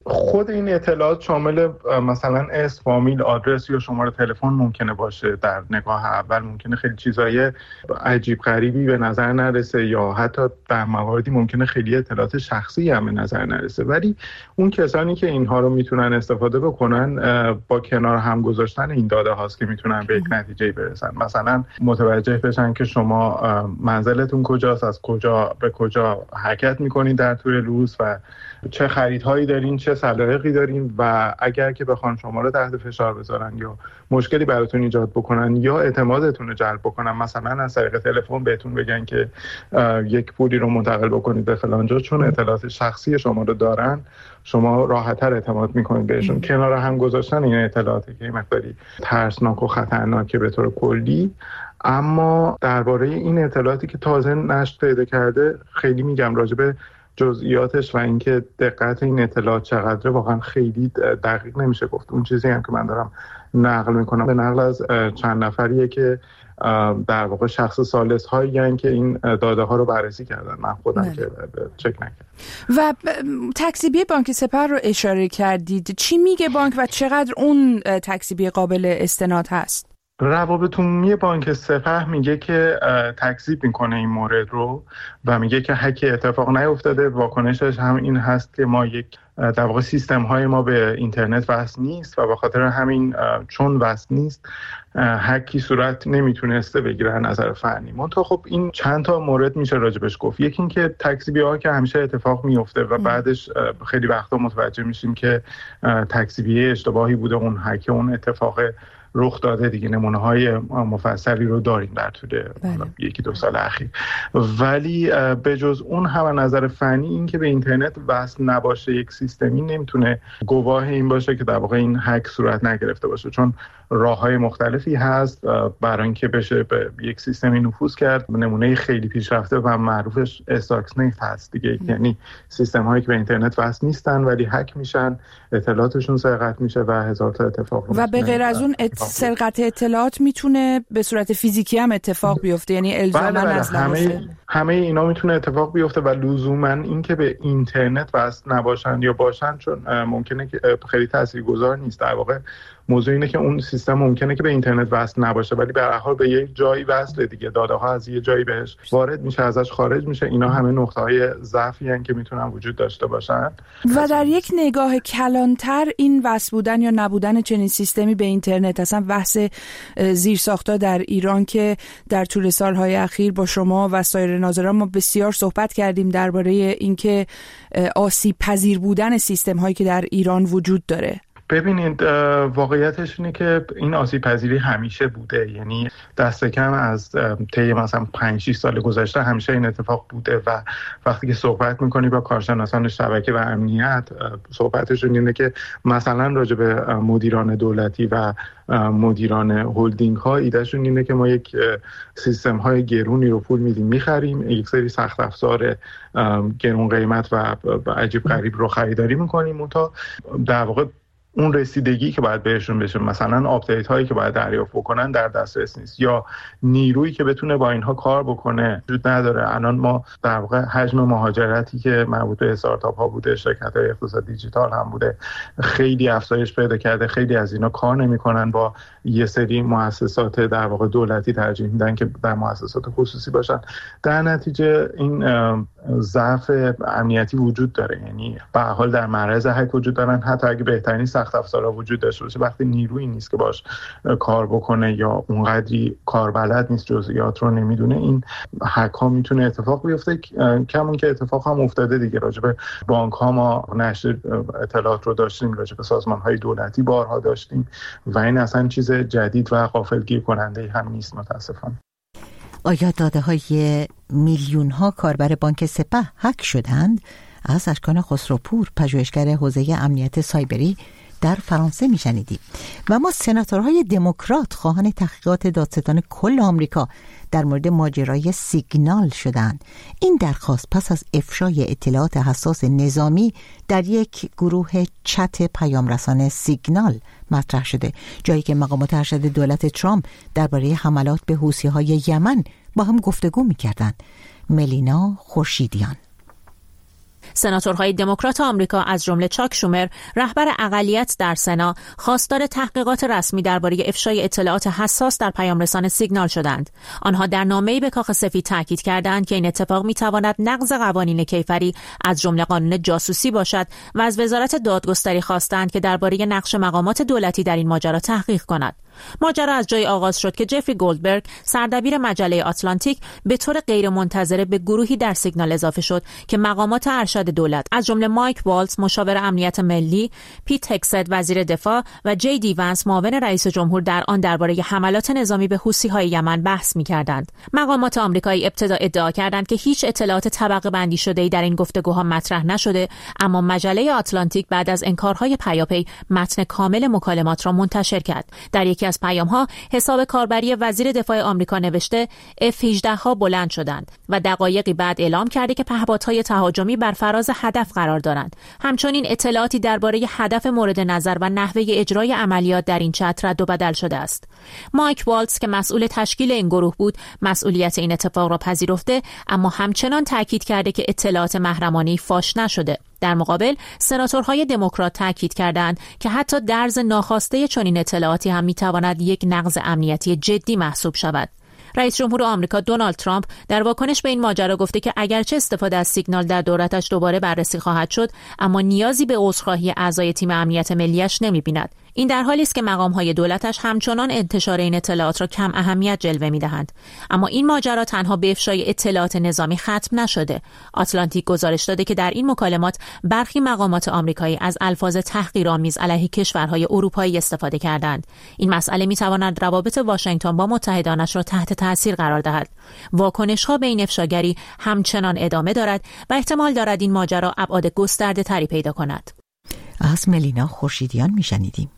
S12: خود این اطلاعات شامل مثلا اسم، فامیل، آدرس یا شماره تلفن ممکنه باشه. در نگاه اول ممکنه خیلی چیزای عجیب غریبی به نظر نرسه یا حتی در مواردی ممکنه خیلی اطلاعات شخصی هم به نظر نرسه، ولی اون کسانی که اینها رو میتونن استفاده بکنن با کنار هم گذاشتن این داده هاست که میتونن به یک نتیجه برسن. مثلا متوجه بشن که شما منزلتون کجاست، از کجا به کجا حرکت میکنید در طول روز و چه خریدهایی دارین، چه سلایقی دارین، و اگر که بخوان شما رو تحت فشار بذارن یا مشکلی براتون ایجاد بکنن یا اعتمادتون رو جلب بکنن، مثلا از طریق تلفن بهتون بگن که یک پولی رو منتقل بکنید به فلان جا، چون اطلاعات شخصی شما رو دارن، شما راحت‌تر اعتماد میکنید بهشون. کنار هم گذاشتن این اطلاعاتی که مقداری ترسناک و خطرناکه به طور کلی، اما درباره این اطلاعاتی که تازه نشر پیدا کرده خیلی میگم راجع به جزئیاتش و اینکه دقت این اطلاعات چقدره واقعا خیلی دقیق نمیشه گفت. اون چیزی هم که من دارم نقل میکنم به نقل از چند نفریه که در واقع شخص ثالث هایی هستن که این داده ها رو بررسی کردن، من خودم که چک نکردم.
S5: و تکذیبی بانک سپه رو اشاره کردید، چی میگه بانک و چقدر اون تکذیبی قابل استناد هست؟
S12: روابط عمومی بانک سپه میگه که تکذیب میکنه این مورد رو و میگه که هک اتفاق نیفتاده. واکنشش هم این هست که ما در واقع سیستم های ما به اینترنت وصل نیست و به خاطر همین چون وصل نیست هکی صورت نمیتونسته بگیره از نظر فنی. منتها خب این چند تا مورد میشه راجبش گفت. یکی این که تکذیبی ها که همیشه اتفاق میفته و بعدش خیلی وقتا متوجه میشیم که تکذیبی اشتباهی بوده، اون هک اون اتفاق رخ داده دیگه. نمونه های مفصلی رو داریم در طول یکی دو سال اخیر. ولی به جز اون هم نظر فنی این که به اینترنت وصل نباشه یک سیستمی نمیتونه گواه این باشه که در واقع این هک صورت نگرفته باشه، چون راه‌های مختلفی هست برای اینکه بشه به یک سیستمی نفوذ کرد. نمونه خیلی پیشرفته و معروفش استاکسنت هست دیگه، یعنی سیستم هایی که به اینترنت وصل نیستن ولی هک میشن، اطلاعاتشون سرقت میشه و هزار تا اتفاق.
S5: و به غیر از اون سرقت اطلاعات میتونه به صورت فیزیکی هم اتفاق بیفته، یعنی الزاما از
S12: همه اینا میتونه اتفاق بیفته و لزوما این که به اینترنت وصل نباشن یا باشن چون ممکنه که خیلی تاثیرگذار نیست. در واقع موضوع اینه که اون سیستم ممکنه که به اینترنت وصل نباشه ولی به هر حال به یک جایی وصله دیگه، داده ها از یه جایی بهش وارد میشه، ازش خارج میشه. اینا همه نقطه های ضعفی هستن که میتونن وجود داشته باشن.
S5: و در یک نگاه کلانتر این وصل بودن یا نبودن چنین سیستمی به اینترنت، اصلا بحث زیرساخت‌ها در ایران که در طول سالهای اخیر با شما و سایر ناظران ما بسیار صحبت کردیم درباره اینکه آسیب پذیر بودن سیستم هایی که در ایران وجود داره.
S12: ببینید واقعیتش اینه که این آسیب پذیری همیشه بوده، یعنی دست کم از طی مثلا 5-6 سال گذشته همیشه این اتفاق بوده و وقتی که صحبت میکنی با کارشناسان شبکه و امنیت صحبتشون اینه که مثلا راجع به مدیران دولتی و مدیران هولدینگ ها ایدهشون اینه که ما یک سیستم های گرونی رو پول میدیم میخریم، یک سری سخت افزار گرون قیمت و عجیب غریب رو خریداری میکنیم تا در واقع اون رسیدگی که باید بهشون بشه، مثلا آپدیت هایی که باید دریافت بکنن در دسترس نیست یا نیرویی که بتونه با اینها کار بکنه وجود نداره. الان ما در واقع حجم مهاجرتی که مربوط به استارتاپ ها بوده، شرکت های اقتصاد دیجیتال هم بوده، خیلی افزایش پیدا کرده. خیلی از اینا کار نمیکنن با یه سری مؤسسات در واقع دولتی، ترجیح میدن که در مؤسسات خصوصی باشن. در نتیجه این ضعف امنیتی وجود داره، یعنی به هر حال در معرض هک وجود دارن. حتی اگه بهترین سخت افزارها وجود داشته باشه وقتی نیرویی نیست که باش کار بکنه یا اونقدری کاربلد نیست، جزئیات رو نمیدونه، این هک ها میتونه اتفاق بیفته. کمون که اتفاق هم افتاده دیگه. راجع به بانک ها ما نشر اطلاعات رو داشتیم، راجع به سازمان های دولتی بارها داشتیم و این اصلا چیز جدید و غافلگیر کننده هم نیست متاسفانه.
S1: آیا داده های میلیون ها کاربر بانک سپه هک شدند؟ از اشکان خسروپور، پژوهشگر حوزه امنیت سایبری در فرانسه میشنیدیم. و ما سناتورهای دموکرات خواهان تحقیقات دادستان کل آمریکا در مورد ماجرای سیگنال شدند. این درخواست پس از افشای اطلاعات حساس نظامی در یک گروه چت پیامرسان سیگنال مطرح شده، جایی که مقامات ارشد دولت ترامپ درباره حملات به حوثی‌های یمن با هم گفتگو می‌کردند. ملینا خورشیدیان.
S13: سناتورهای دموکرات آمریکا از جمله چاک شومر رهبر اقلیت در سنا خواستار تحقیقات رسمی درباره افشای اطلاعات حساس در پیامرسان سیگنال شدند. آنها در نامه‌ای به کاخ سفید تاکید کردند که این اتفاق می‌تواند نقض قوانین کیفری از جمله قانون جاسوسی باشد و از وزارت دادگستری خواستند که درباره نقش مقامات دولتی در این ماجرا تحقیق کند. ماجرا از جای آغاز شد که جفری گولدبرگ، سردبیر مجله آتلانتیک، به طور غیرمنتظره به گروهی در سیگنال اضافه شد که مقامات ارشد دولت از جمله مایک والتز مشاور امنیت ملی، پیت هکست وزیر دفاع و جی دی ونس معاون رئیس جمهور در آن درباره حملات نظامی به حوثی‌های یمن بحث می‌کردند. مقامات آمریکایی ابتدا ادعا کردند که هیچ اطلاعات طبقه بندی شده‌ای در این گفتگوها مطرح نشده، اما مجله آتلانتیک بعد از انکارهای پیاپی متن کامل مکالمات را منتشر کرد. در یکی از پیام‌ها حساب کاربری وزیر دفاع آمریکا نوشته F-18 ها بلند شدند و دقایقی بعد اعلام کرده که پهپادهای تهاجمی بر فراز هدف قرار دارند. همچنین اطلاعاتی درباره هدف مورد نظر و نحوه اجرای عملیات در این چتر رد و بدل شده است. مایک والتز که مسئول تشکیل این گروه بود، مسئولیت این اتفاق را پذیرفته، اما همچنان تاکید کرده که اطلاعات محرمانه‌ای فاش نشده. در مقابل سناتورهای دموکرات تاکید کردند که حتی درز ناخواسته چنین اطلاعاتی هم میتواند یک نقض امنیتی جدی محسوب شود. رئیس جمهور آمریکا دونالد ترامپ در واکنش به این ماجرا گفته که اگرچه استفاده از سیگنال در دولتش دوباره بررسی خواهد شد، اما نیازی به عذرخواهی اعضای تیم امنیت ملیش نمی‌بیند. این در حالی است که مقام‌های دولتش همچنان انتشار این اطلاعات را کم اهمیت جلوه می‌دهند. اما این ماجرا تنها به افشای اطلاعات نظامی ختم نشده. آتلانتیک گزارش داده که در این مکالمات برخی مقامات آمریکایی از الفاظ تحقیرآمیز علیه کشورهای اروپایی استفاده کردند. این مسئله می‌تواند روابط واشنگتن با متحدانش را تحت تاثیر قرار دهد. واکنش‌ها به این افشاگری همچنان ادامه دارد و احتمال دارد این ماجرا ابعاد گسترده‌تری پیدا کند.
S1: از ملینا خورشیدیان می‌شنیدیم.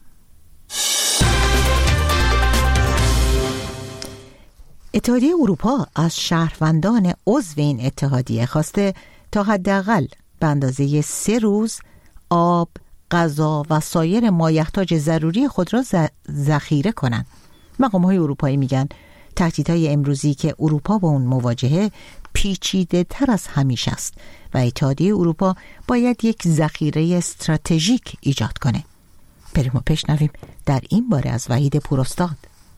S1: اتحادیه اروپا از شهروندان عضو این اتحادیه خواسته تا حداقل به اندازه 3 روز آب، غذا و سایر مایحتاج ضروری خود را ذخیره کنند. مقام‌های اروپایی میگن تهدیدهای امروزی که اروپا با اون مواجهه پیچیده تر از همیشه است و اتحادیه اروپا باید یک ذخیره استراتژیک ایجاد کنه. بریم و بشنویم در این باره از وحید پوراستاد.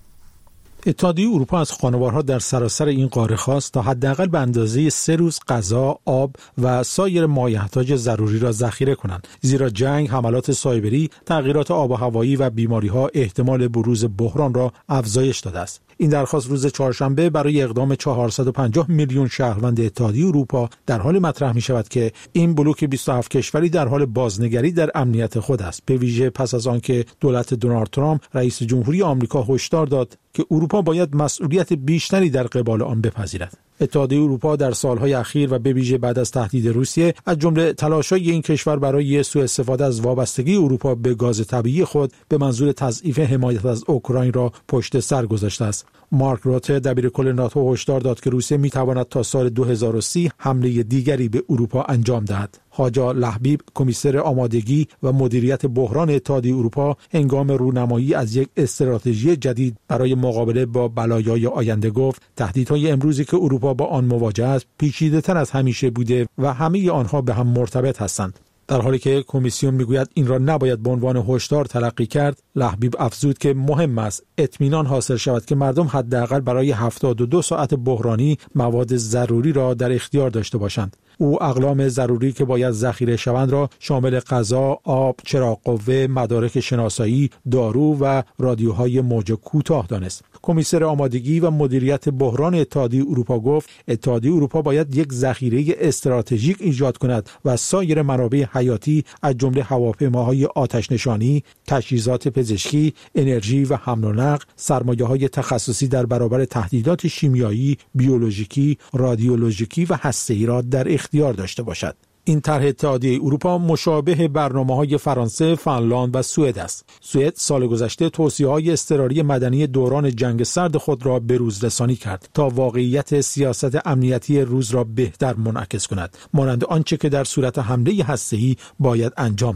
S14: اتحادیه اروپا از خانوارها در سراسر این قاره خواست تا حداقل به اندازه 3 روز غذا، آب و سایر مایحتاج ضروری را ذخیره کنند، زیرا جنگ، حملات سایبری، تغییرات آب و هوایی و بیماری‌ها احتمال بروز بحران را افزایش داده است. این درخواست روز چهارشنبه برای اقدام 450 میلیون شهروند اتحادیه اروپا در حال مطرح می شود که این بلوک 27 کشوری در حال بازنگری در امنیت خود است، به ویژه پس از آنکه دولت دونالد ترامپ رئیس جمهوری آمریکا هشدار داد که اروپا باید مسئولیت بیشتری در قبال آن بپذیرد. اتحادیه اروپا در سالهای اخیر و به ویژه بعد از تهدید روسیه از جمله تلاش‌های این کشور برای سوء استفاده از وابستگی اروپا به گاز طبیعی خود به منظور تضعیف حمایت از اوکراین را پشت سر گذاشته است. مارک روته دبیرکل ناتو هشدار داد که روسیه می‌تواند تا سال 2030 حمله دیگری به اروپا انجام دهد. حاجا لحبیب، کمیسر آمادگی و مدیریت بحران اتحادیه اروپا، هنگام رونمایی از یک استراتژی جدید برای مقابله با بلایای آینده گفت: تهدیدهای امروزی که اروپا با آن مواجه است پیچیده‌تر از همیشه بوده و همه آنها به هم مرتبط هستند. در حالی که کمیسیون میگوید این را نباید به عنوان هشدار تلقی کرد، لحبیب افزود که مهم است اطمینان حاصل شود که مردم حداقل برای 72 ساعت بحرانی مواد ضروری را در اختیار داشته باشند. او اقلام ضروری که باید ذخیره شوند را شامل غذا، آب، چراغ قوه، مدارک شناسایی، دارو و رادیوهای موج کوتاه دانست. کمیسر آمادگی و مدیریت بحران اتحادیه اروپا گفت اتحادیه اروپا باید یک ذخیره استراتژیک ایجاد کند و سایر منابع حیاتی از جمله هواپیماهای آتش نشانی، تجهیزات پزشکی، انرژی و حمل و نقل، سرمایه‌های تخصصی در برابر تهدیدات شیمیایی، بیولوژیکی، رادیولوژیکی و هسته‌ای را در اختیار داشته باشد. این طرح اتحادیه اروپا مشابه برنامه‌های فرانسه، فنلاند و سوئد است. سوئد سال گذشته توصیه‌های اضطراری مدنی دوران جنگ سرد خود را به روز رسانی کرد تا واقعیت سیاست امنیتی روز را بهتر منعکس کند، مانند آنچه که در صورت حمله هسته‌ای باید انجام داد.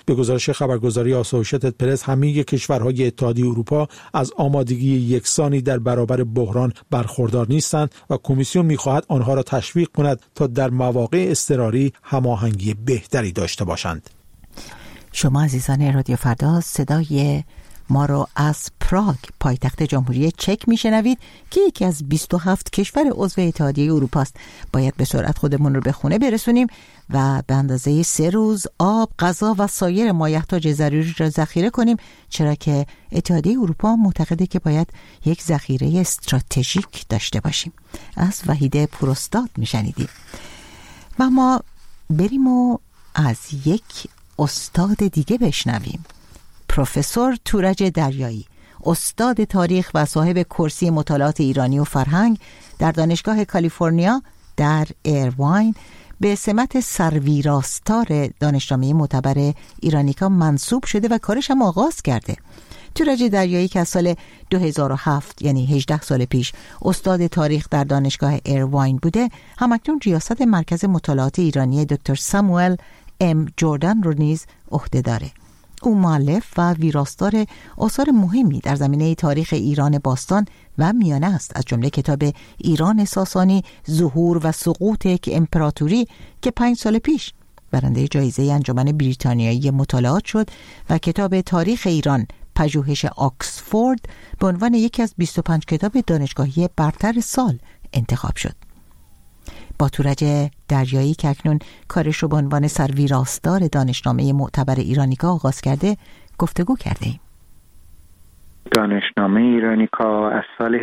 S14: به گزارش خبرگزاری آسوشیتد پرس، همه کشورهای اتحادیه اروپا از آمادگی یکسانی در برابر بحران برخوردار نیستند و کمیسیون می‌خواهد آنها را تشویق کند تا در مواقع اضطراری هماهنگی بهتری داشته باشند.
S1: شما عزیزان رادیو فردا صدای ما رو از پراگ، پایتخت جمهوری چک میشنوید که یکی از 27 کشور عضو اتحادیه اروپا است. باید به سرعت خودمون رو به خونه برسونیم و به اندازه 3 روز آب، غذا و سایر مایحتاج ضروری را ذخیره کنیم، چرا که اتحادیه اروپا معتقده که باید یک ذخیره استراتژیک داشته باشیم. از وحیده پروستاد میشنیدیم. و ما بریم و از یک استاد دیگه بشنویم. پروفسور تورج دریایی، استاد تاریخ و صاحب کرسی مطالعات ایرانی و فرهنگ در دانشگاه کالیفرنیا در ایرواین، به سمت سرویراستار دانشنامه معتبر ایرانیکا منصوب شده و کارش هم آغاز کرده. تورج دریایی که از سال 2007 یعنی 18 سال پیش استاد تاریخ در دانشگاه ایرواین بوده، همکنون ریاست مرکز مطالعات ایرانی دکتر ساموئل ام جردن رو نیز عهده داره. او مؤلف و ویراستار آثار مهمی در زمینه تاریخ ایران باستان و میانه است، از جمله کتاب ایران ساسانی، ظهور و سقوط یک امپراتوری که 5 سال پیش برنده جایزه انجمن بریتانیایی مطالعات شد و کتاب تاریخ ایران، پژوهش آکسفورد، به عنوان یکی از 25 کتاب دانشگاهی برتر سال انتخاب شد. با تورج دریایی که اکنون کارش رو به عنوان سرویراستار دانشنامه معتبر ایرانیکا آغاز کرده گفتگو کرده ایم.
S15: دانشنامه ایرانیکا از سال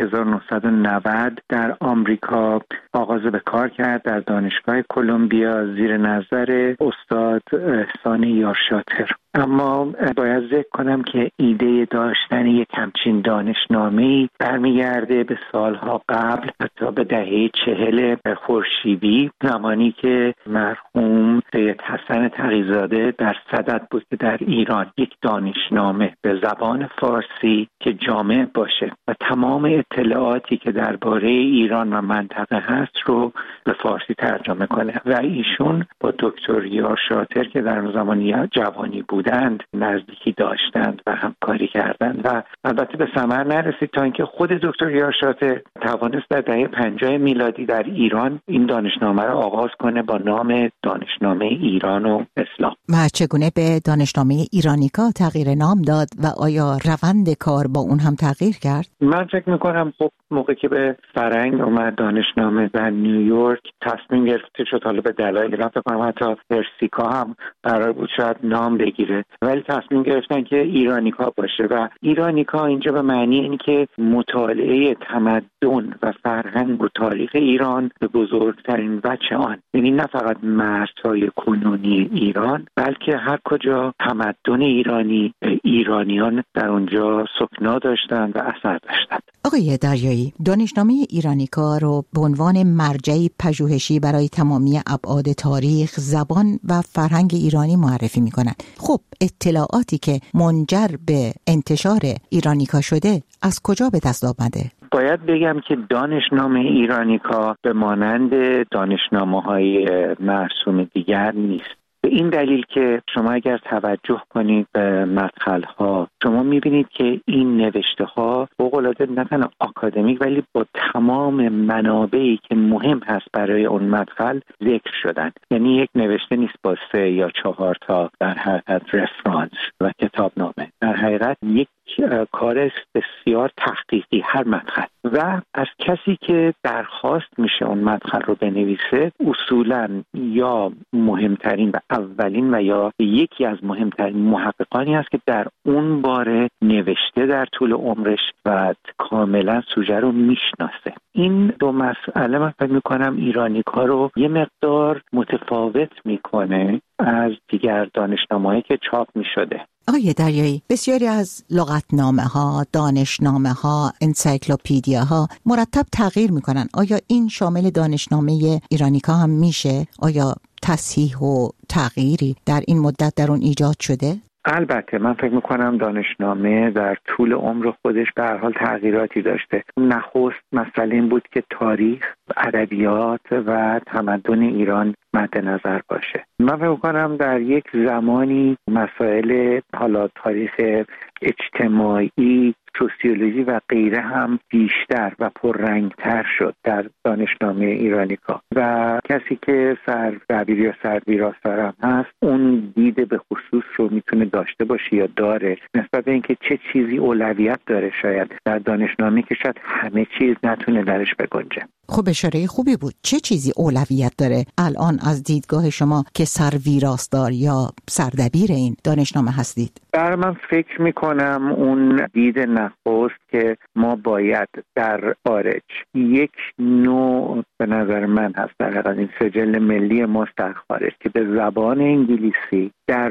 S15: 1990 در آمریکا آغاز به کار کرد در دانشگاه کلمبیا زیر نظر استاد احسان یارشاتر. اما باید ذکر کنم که ایده داشتن یک همچین دانشنامه‌ای برمیگرده به سالها قبل، حتی به دهه 40 خورشیدی، زمانی که مرحوم سید حسن تقی‌زاده در صدد بود که در ایران یک دانشنامه به زبان فارسی که جامع باشه و تمام اطلاعاتی که درباره ایران و منطقه هست رو به فارسی ترجمه کنه و ایشون با دکتر یارشاتر که در زمان جوانی بودند نزدیکی داشتند و همکاری کردند و البته به ثمر نرسید تا اینکه خود دکتر یارشاتر توانست در دهه 50 میلادی در ایران این دانشنامه را آغاز کنه با نام دانشنامه ایران و اسلام.
S1: و چگونه به دانشنامه ایرانیکا تغییر نام داد و آیا روند کار با اون هم تغییر کرد؟
S15: من فکر میکنم خب موقعی که به فرنگ اومد دانشنامه در نیویورک تصمیم گرفته شد، حالا به دلایل فکر کنم حتی پرسیکا هم قرار بود شاید نام بگیره، ولی تصمیم گرفتن که ایرانیکا باشه و ایرانیکا اینجا به معنی اینه که مطالعه تمدن و فرهنگ و تاریخ ایران به بزرگترین وجه آن، یعنی نه فقط مرزهای کنونی ایران بلکه هر کجا تمدن ایرانیان در اونجا سکنا داشتند و اثر داشتند.
S1: آقای دریایی، دانشنامه ایرانیکا رو به عنوان مرجعی پژوهشی برای تمامی ابعاد تاریخ، زبان و فرهنگ ایرانی معرفی می‌کنند. خب اطلاعاتی که منجر به انتشار ایرانیکا شده از کجا به دست آمده؟
S15: باید بگم که دانشنامه ایرانیکا به مانند دانشنامه‌های مرسوم دیگر نیست. به این دلیل که شما اگر توجه کنید به مدخل‌ها، شما می‌بینید که این نوشته‌ها فوق‌العاده نه تنها آکادمیک ولی با تمام منابعی که مهم هست برای اون مدخل ذکر شدن. یعنی یک نوشته نیست با 3 یا 4 تا در حقیقت رفرانس و کتابنامه. در حقیقت یک کار بسیار تحقیقی هر مدخل و از کسی که درخواست میشه اون مدخل رو بنویسه اصولاً یا مهمترین و اولین و یا یکی از مهمترین محققانی است که در اون باره نوشته در طول عمرش و کاملا سوژه رو میشناسه. این دو مسئله من فکر میکنم ایرانیکا رو یه مقدار متفاوت میکنه از دیگر دانشنامه‌هایی که چاپ میشده.
S1: آقای دریایی، بسیاری از لغتنامه‌ها، دانشنامه‌ها، انسایکلوپدیاها مرتب تغییر میکنن. آیا این شامل دانشنامه ایرانیکا هم میشه؟ آیا تصحیح و تغییری در این مدت در اون ایجاد شده؟
S15: البته من فکر میکنم دانشنامه در طول عمر خودش به هر حال تغییراتی داشته. نخست مسئله این بود که تاریخ، ادبیات و تمدن ایران مد نظر باشه. من فکر میکنم در یک زمانی مسائل حالا تاریخ اجتماعی، سوسیولوژی و غیره هم بیشتر و پررنگتر شد در دانشنامه ایرانیکا و کسی که سردبیر یا سرویراستار هم هست اون دید به خصوص رو میتونه داشته باشه یا داره نسبت به اینکه چه چیزی اولویت داره شاید در دانشنامه که شاید همه چیز نتونه درش بگنجه.
S1: خب اشاره خوبی بود. چه چیزی اولویت داره الان از دیدگاه شما که سرویراستار یا سردبیر این دانشنامه هستید؟
S15: برای من فکر میکنم اون دید نخست که ما باید در خارج یک نوع به نظر من هست در حقیقت این سجل ملی ما در خارج که به زبان انگلیسی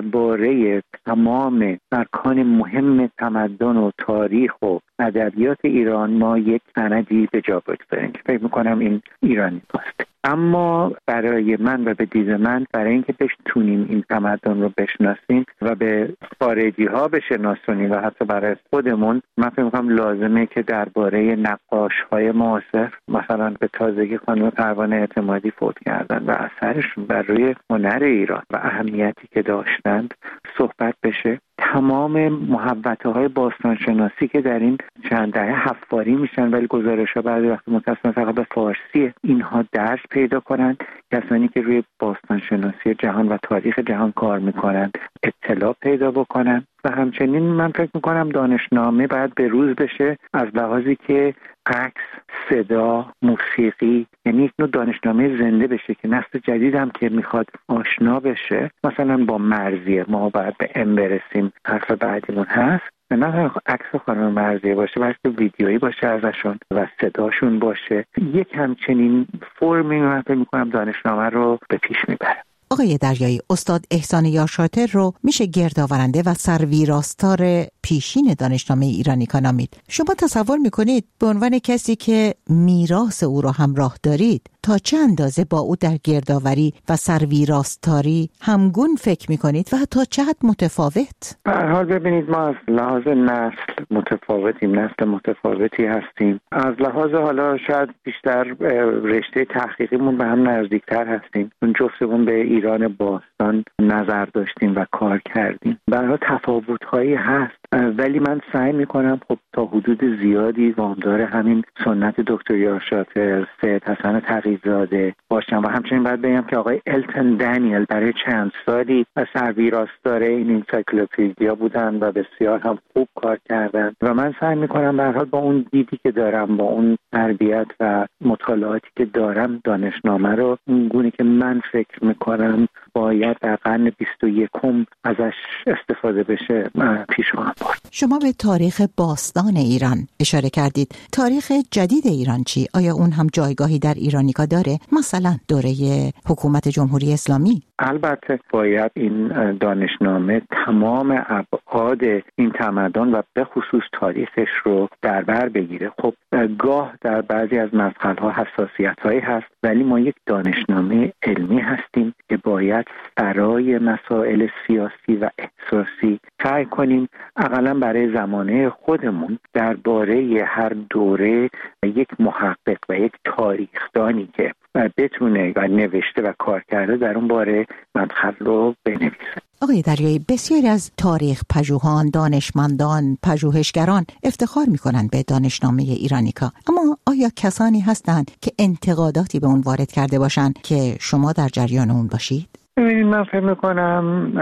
S15: درباره تمام ارکان مهم تمدن و تاریخ و ادبیات ایران ما یک سندی به جا بگذاریم که فکر میکنم این ایرانی است. اما برای من و به دید من برای اینکه بتونیم این تمدن رو بشناسیم و به خارجی ها بشناسونیم و حتی برای خودمون من فکر می‌کنم لازمه که درباره نقاش های معاصر مثلا به تازگی خانم پروانه اعتمادی فوت کردن و اثرشون بر روی هنر ایران و اهمیتی که داشتند صحبت بشه. تمام محوطه‌های باستانشناسی که در این چند دهه حفاری میشن ولی گزارش‌ها بعضی وقت متأسفانه فقط به فارسی اینها درس پیدا کنند. کسانی که روی باستانشناسی جهان و تاریخ جهان کار میکنند اطلاع پیدا بکنند و همچنین من فکر میکنم دانشنامه باید به روز بشه از لحاظی که عکس، صدا، موسیقی، یعنی یک نوع دانشنامه زنده بشه که نسل جدید هم که میخواد آشنا بشه. مثلا با مرضیه ما باید به ام برسیم، حرف بعدیمون هست نه عکس خانم مرضیه باشه بلکه ویدیویی باشه ازشون و صداشون باشه. یک همچنین فرمی من فکر میکنم دانشنامه رو به پیش میبره.
S1: آقای دریایی، استاد احسان یارشاتر رو میشه گردآورنده و سرویراستار پیشین دانشنامه ایرانیکا نامید. شما تصور میکنید به عنوان کسی که میراث او رو همراه دارید تا چه اندازه با او در گردآوری و سرویراستاری همگون فکر میکنید و تا چه حد متفاوت؟
S15: به هر حال ببینید ما از لحاظ نسل متفاوتیم، نسل متفاوتی هستیم. از لحاظ حالا شاید بیشتر رشته تحقیقیمون به هم نزدیکتر هستیم. اون جفتمون به ایران باستان نظر داشتیم و کار کردیم. به هر حال تفاوت‌هایی هست ولی من سعی میکنم خب تا حدود زیادی وامدار همین سنت دکتر یارشاتر، سید حسن تقی‌زاده باشم و همچنین باید بگم که آقای التون دانیل برای چند سالی سرویراستار این انسایکلوپدیا بودن و بسیار هم خوب کار کردن و من سعی میکنم به هر حال با اون دیدی که دارم، با اون تربیت و مطالعاتی که دارم دانشنامه رو اون گونه که من فکر میکنم باید در قرن 21 ازش استفاده بشه پیش خواهم برد.
S1: شما به تاریخ باستان ایران اشاره کردید. تاریخ جدید ایران چی؟ آیا اون هم جایگاهی در ایرانیکا داره؟ مثلا دوره حکومت جمهوری اسلامی؟
S15: البته باید این دانشنامه تمام ابعاد این تمدن و به خصوص تاریخش رو در بر بگیره. خب گاه در بعضی از مدخل‌ها حساسیت‌هایی هست ولی ما یک دانشنامه علمی هستیم که باید برای مسائل سیاسی و احساسی سعی کنیم حداقل برای زمانه خودمون درباره هر دوره یک محقق و یک تاریخدانی که بتونه و نوشته و کار کرده در اون باره مدخل رو بنویسه.
S1: آقای دریایی، بسیاری از تاریخ پژوهان، دانشمندان، پژوهشگران افتخار می‌کنند به دانشنامه ایرانیکا. اما آیا کسانی هستند که انتقاداتی به اون وارد کرده باشند که شما در جریان اون باشید؟
S15: من فکر میکنم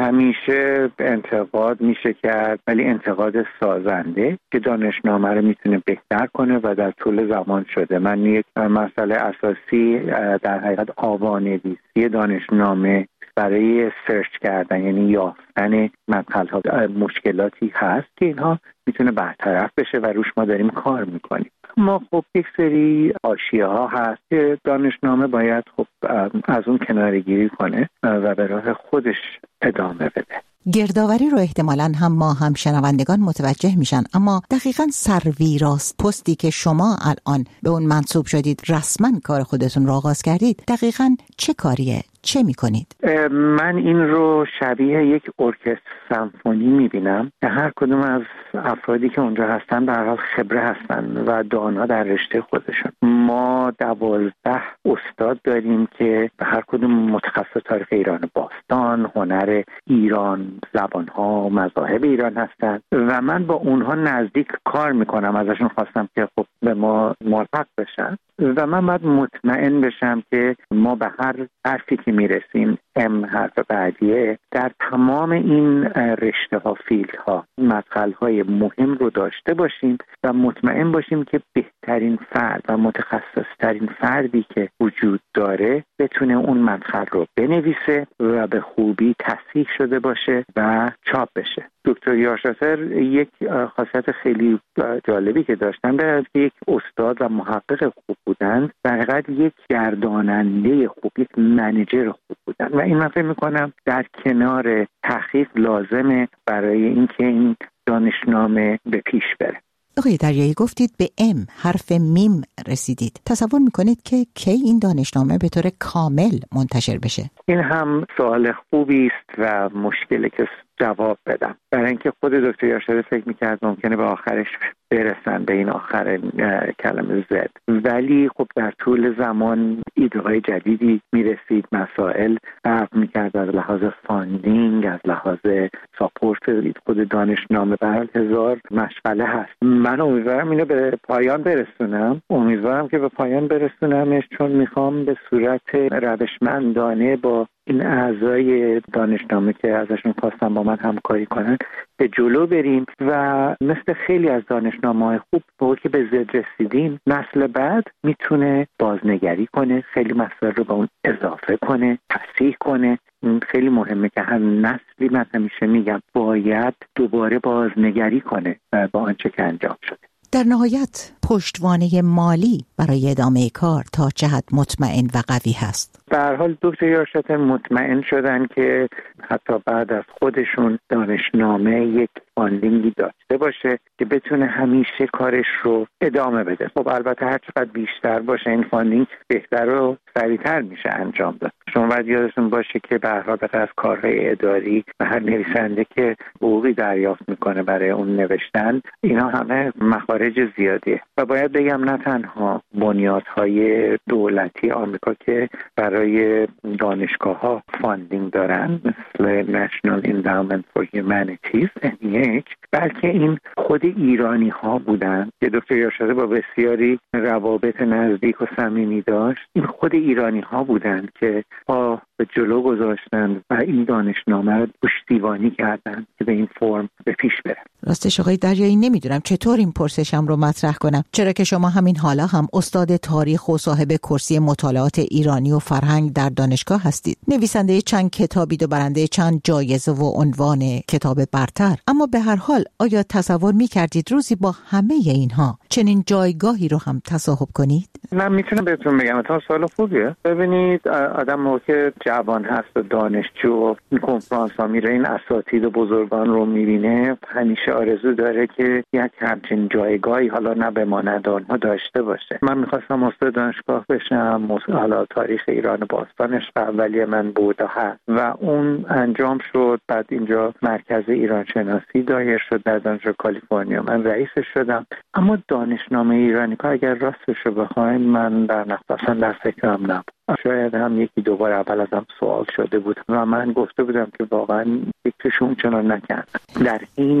S15: همیشه انتقاد میشه کرد ولی انتقاد سازنده که دانشنامه رو میتونه بهتر کنه و در طول زمان شده. من یک مسئله اساسی در حقیقت آوانویسی دانشنامه برای سرچ کردن یعنی یافتن مدخل‌ها مشکلاتی هست که اینها میتونه برطرف بشه و روش ما داریم کار میکنیم. ما خب یک سری حاشیه‌ها هست که دانشنامه باید خب از اون کناره‌گیری کنه و به راه خودش ادامه بده.
S1: گردآوری رو احتمالاً هم ما هم شنوندگان متوجه میشن، اما دقیقاً سرویراست پستی که شما الان به اون منصوب شدید، رسما کار خودتون رو آغاز کردید، دقیقاً چه کاریه؟ چه میکنید؟
S15: من این رو شبیه یک ارکستر سمفونی میبینم که هر کدوم از افرادی که اونجا هستن به هر حال خبره هستن و دانا در رشته خودشون. ما 12 استاد داریم که به هر کدوم متخصص تاریخ ایران باستان، هنر ایران، زبانها، مذاهب ایران هستن و من با اونها نزدیک کار میکنم. ازشون خواستم که خب به ما موفق بشن و من باید مطمئن بشم که ما به هر حرفی که میرسیم، حرف بعدیه، در تمام این رشته ها، فیلد ها، مدخل های مهم رو داشته باشیم و مطمئن باشیم که بهترین فرد و متخصص ترین فردی که وجود داره بتونه اون مدخل رو بنویسه و به خوبی تصحیح شده باشه و چاپ بشه. دکتر یارشاتر یک خاصیت خیلی جالبی که داشتن به که یک استاد و محقق خوب بودن، در حقیقت یک گرداننده خوب، یک منیجر خوب بودن و این من فکر میکنم در کنار تحقیق لازمه برای اینکه این دانشنامه به پیش بره.
S1: آقای دریایی گفتید به ام حرف میم رسیدید. تصور میکنید که کی این دانشنامه به طور کامل منتشر بشه؟
S15: این هم سوال خوبی است و مشکلی که جواب بدم. برای اینکه خود دکتر یارشاتر فکر میکرد ممکنه به آخرش برسن، به این آخر کلمه زد، ولی خب در طول زمان ایده های جدیدی میرسید، مسائل فرق میکرد از لحاظ فاندینگ، از لحاظ ساپورت خود دانشنامه. به هزار مشغله هست. من امیدوارم اینو به پایان برسونم، امیدوارم که به پایان برسونمش، چون میخوام به صورت روشمندانه با این اعضای دانشنامه که ازشون خواستم با من همکاری کنن به جلو بریم و مثل خیلی از دانشنامه‌های خوب موقعی که به ضد رسیدیم، نسل بعد میتونه بازنگری کنه، خیلی مسائل رو به اون اضافه کنه، تصحیح کنه. خیلی مهمه که هر نسلی، من همیشه میگم، باید دوباره بازنگری کنه با آنچه که انجام شده.
S1: در نهایت پشتوانه مالی برای ادامه کار تا چه حد مطمئن و قوی هست؟
S15: به هر حال دکتر یارشاتر مطمئن شدن که حتی بعد از خودشون دانشنامه یک فاندینگی داشته باشه که بتونه همیشه کارش رو ادامه بده. خب البته هر چقدر بیشتر باشه این فاندینگ بهتر و سریعتر میشه انجام داد. شما باید یادتون باشه که به هر حال از کارهای اداری و هر نویسنده که حقوقی دریافت میکنه برای اون نوشتن، اینا همه مخارج زیادیه و باید بگم نه تنها بنیادهای دولتی آمریکا که برای دانشگاه‌ها فاندینگ دارن مثل National Endowment for Humanities NEH، بلکه این خود ایرانی ها بودن که دکتر یارشاتر با بسیاری روابط نزدیک و صمیمی داشت. این خود ایرانی ها بودن که پا به جلو گذاشتن و این دانشنامه رو پشتیبانی کردن که به این فرم به پیش بره.
S1: راستش آقای دریایی نمیدونم چطور این پرسشم رو مطرح کنم، چرا که شما همین حالا هم استاد تاریخ و صاحب کرسی مطالعات ایرانی و فرهنگ در دانشگاه هستید، نویسنده چند کتابی و برنده چند جایزه و عنوان کتاب برتر. اما به هر حال آیا تصور می‌کردید روزی با همه اینها چنین جایگاهی رو هم تصاحب کنید؟
S15: من میتونم بهتون بگم تا سوال خوبیه. ببینید آدم موقع جوان هست و دانشجو و کنفرانس ها میره، این اساتید و بزرگان رو میبینه، همیشه آرزو داره که یک همچین جایگاهی حالا نه بماند آنها داشته باشه. من میخواستم استاد دانشگاه بشم، حالا تاریخ ایران باستانش اولیه من بود و اون انجام شد. بعد اینجا مرکز ایران شناسی دایر شد در دانشگاه کالیفرنیا، من رئیسش شدم. اما دانشنامه ایرانیکا اگر راستش رو بخواین من در نقطه در فکرم نبود. شاید هم یکی دوبار اول ازم سوال شده بود و من گفته بودم که واقعا فکرشون چنان نکردن. در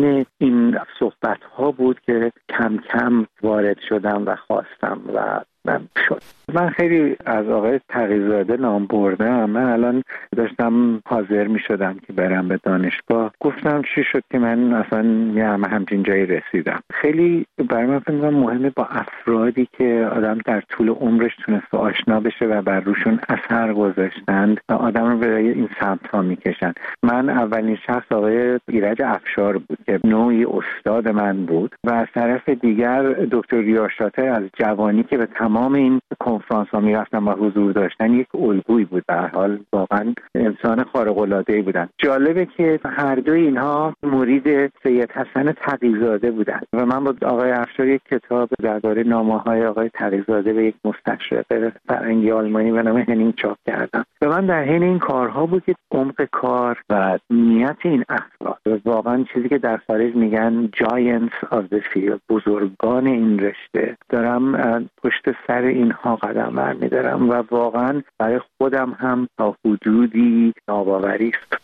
S15: این صحبت ها بود که کم کم وارد شدم و خواستم و شد. من خیلی از آقای تقی‌زاده نام بردم. من الان داشتم حاضر می شدم که برم به دانشگاه، گفتم چی شد که من اصلا همچین جایی رسیدم. خیلی برای من فکر مهمه با افرادی که آدم در طول عمرش تونست آشنا بشه و بر روشون اثر گذاشتند و آدم رو به این سمت ها می کشن. من اولین شخص آقای ایرج افشار بود که نوعی استاد من بود و از طرف دیگر دکتر یارشاتر از جوانی که به تمام تمام این کنفرانس ها میرفتن و حضور داشتن یک الگویی بود. به هر حال واقعا انسان خارق العاده بودن. جالبه که هر دوی اینها مرید سید حسن تقی‌زاده بودن و من با آقای افشار یک کتاب درباره نامه‌های آقای تقی‌زاده به یک مستشرق فرنگی آلمانی به نام هنینگ چاپ کردم و من در حین این کارها بود که عمق کار و نیت این افراد واقعا چیزی که در خارج میگن giants of the field، بزرگان این رشته، دارم پشت سر اینها قدم برمی‌دارم و واقعا برای خودم هم تا حدودی ناباوری است.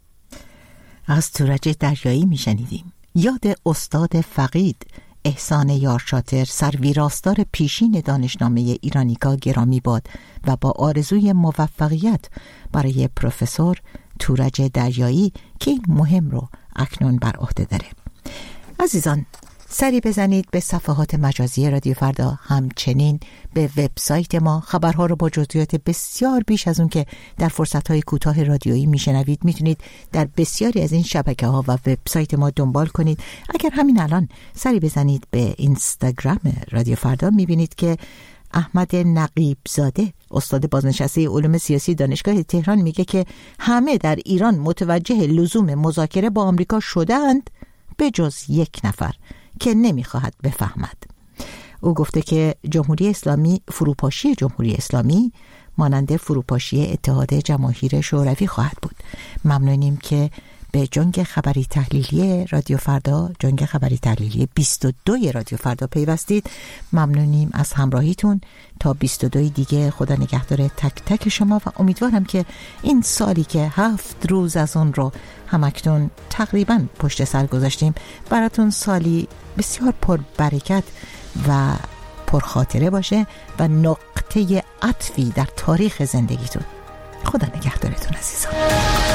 S1: از تورج دریایی میشنیدیم. یاد استاد فقید احسان یارشاتر، سرویراستار پیشین دانشنامه ایرانیکا گرامی باد و با آرزوی موفقیت برای پروفسور تورج دریایی که این مهم رو اکنون بر عهده داره. عزیزان، سری بزنید به صفحات مجازی رادیو فردا، همچنین به وبسایت ما. خبرها رو با جزئیات بسیار بیش از اون که در فرصت‌های کوتاه رادیویی میشنوید میتونید در بسیاری از این شبکه‌ها و وبسایت ما دنبال کنید. اگر همین الان سری بزنید به اینستاگرام رادیو فردا میبینید که احمد نقیب زاده، استاد بازنشسته علوم سیاسی دانشگاه تهران، میگه که همه در ایران متوجه لزوم مذاکره با آمریکا شدند به جز یک نفر که نمیخواهد بفهمد. او گفته که جمهوری اسلامی فروپاشی جمهوری اسلامی مانند فروپاشی اتحاد جماهیر شوروی خواهد بود. ممنونیم که به جنگ خبری تحلیلی رادیو فردا، جنگ خبری تحلیلی 22 رادیو فردا پیوستید. ممنونیم از همراهیتون. تا 22 دیگه خدا نگهدار تک تک شما و امیدوارم که این سالی که 7 روز از اون رو همکنون تقریبا پشت سر گذاشتیم براتون سالی بسیار پر برکت و پر خاطره باشه و نقطه عطفی در تاریخ زندگیتون. خدا نگهدارتون عزیزان.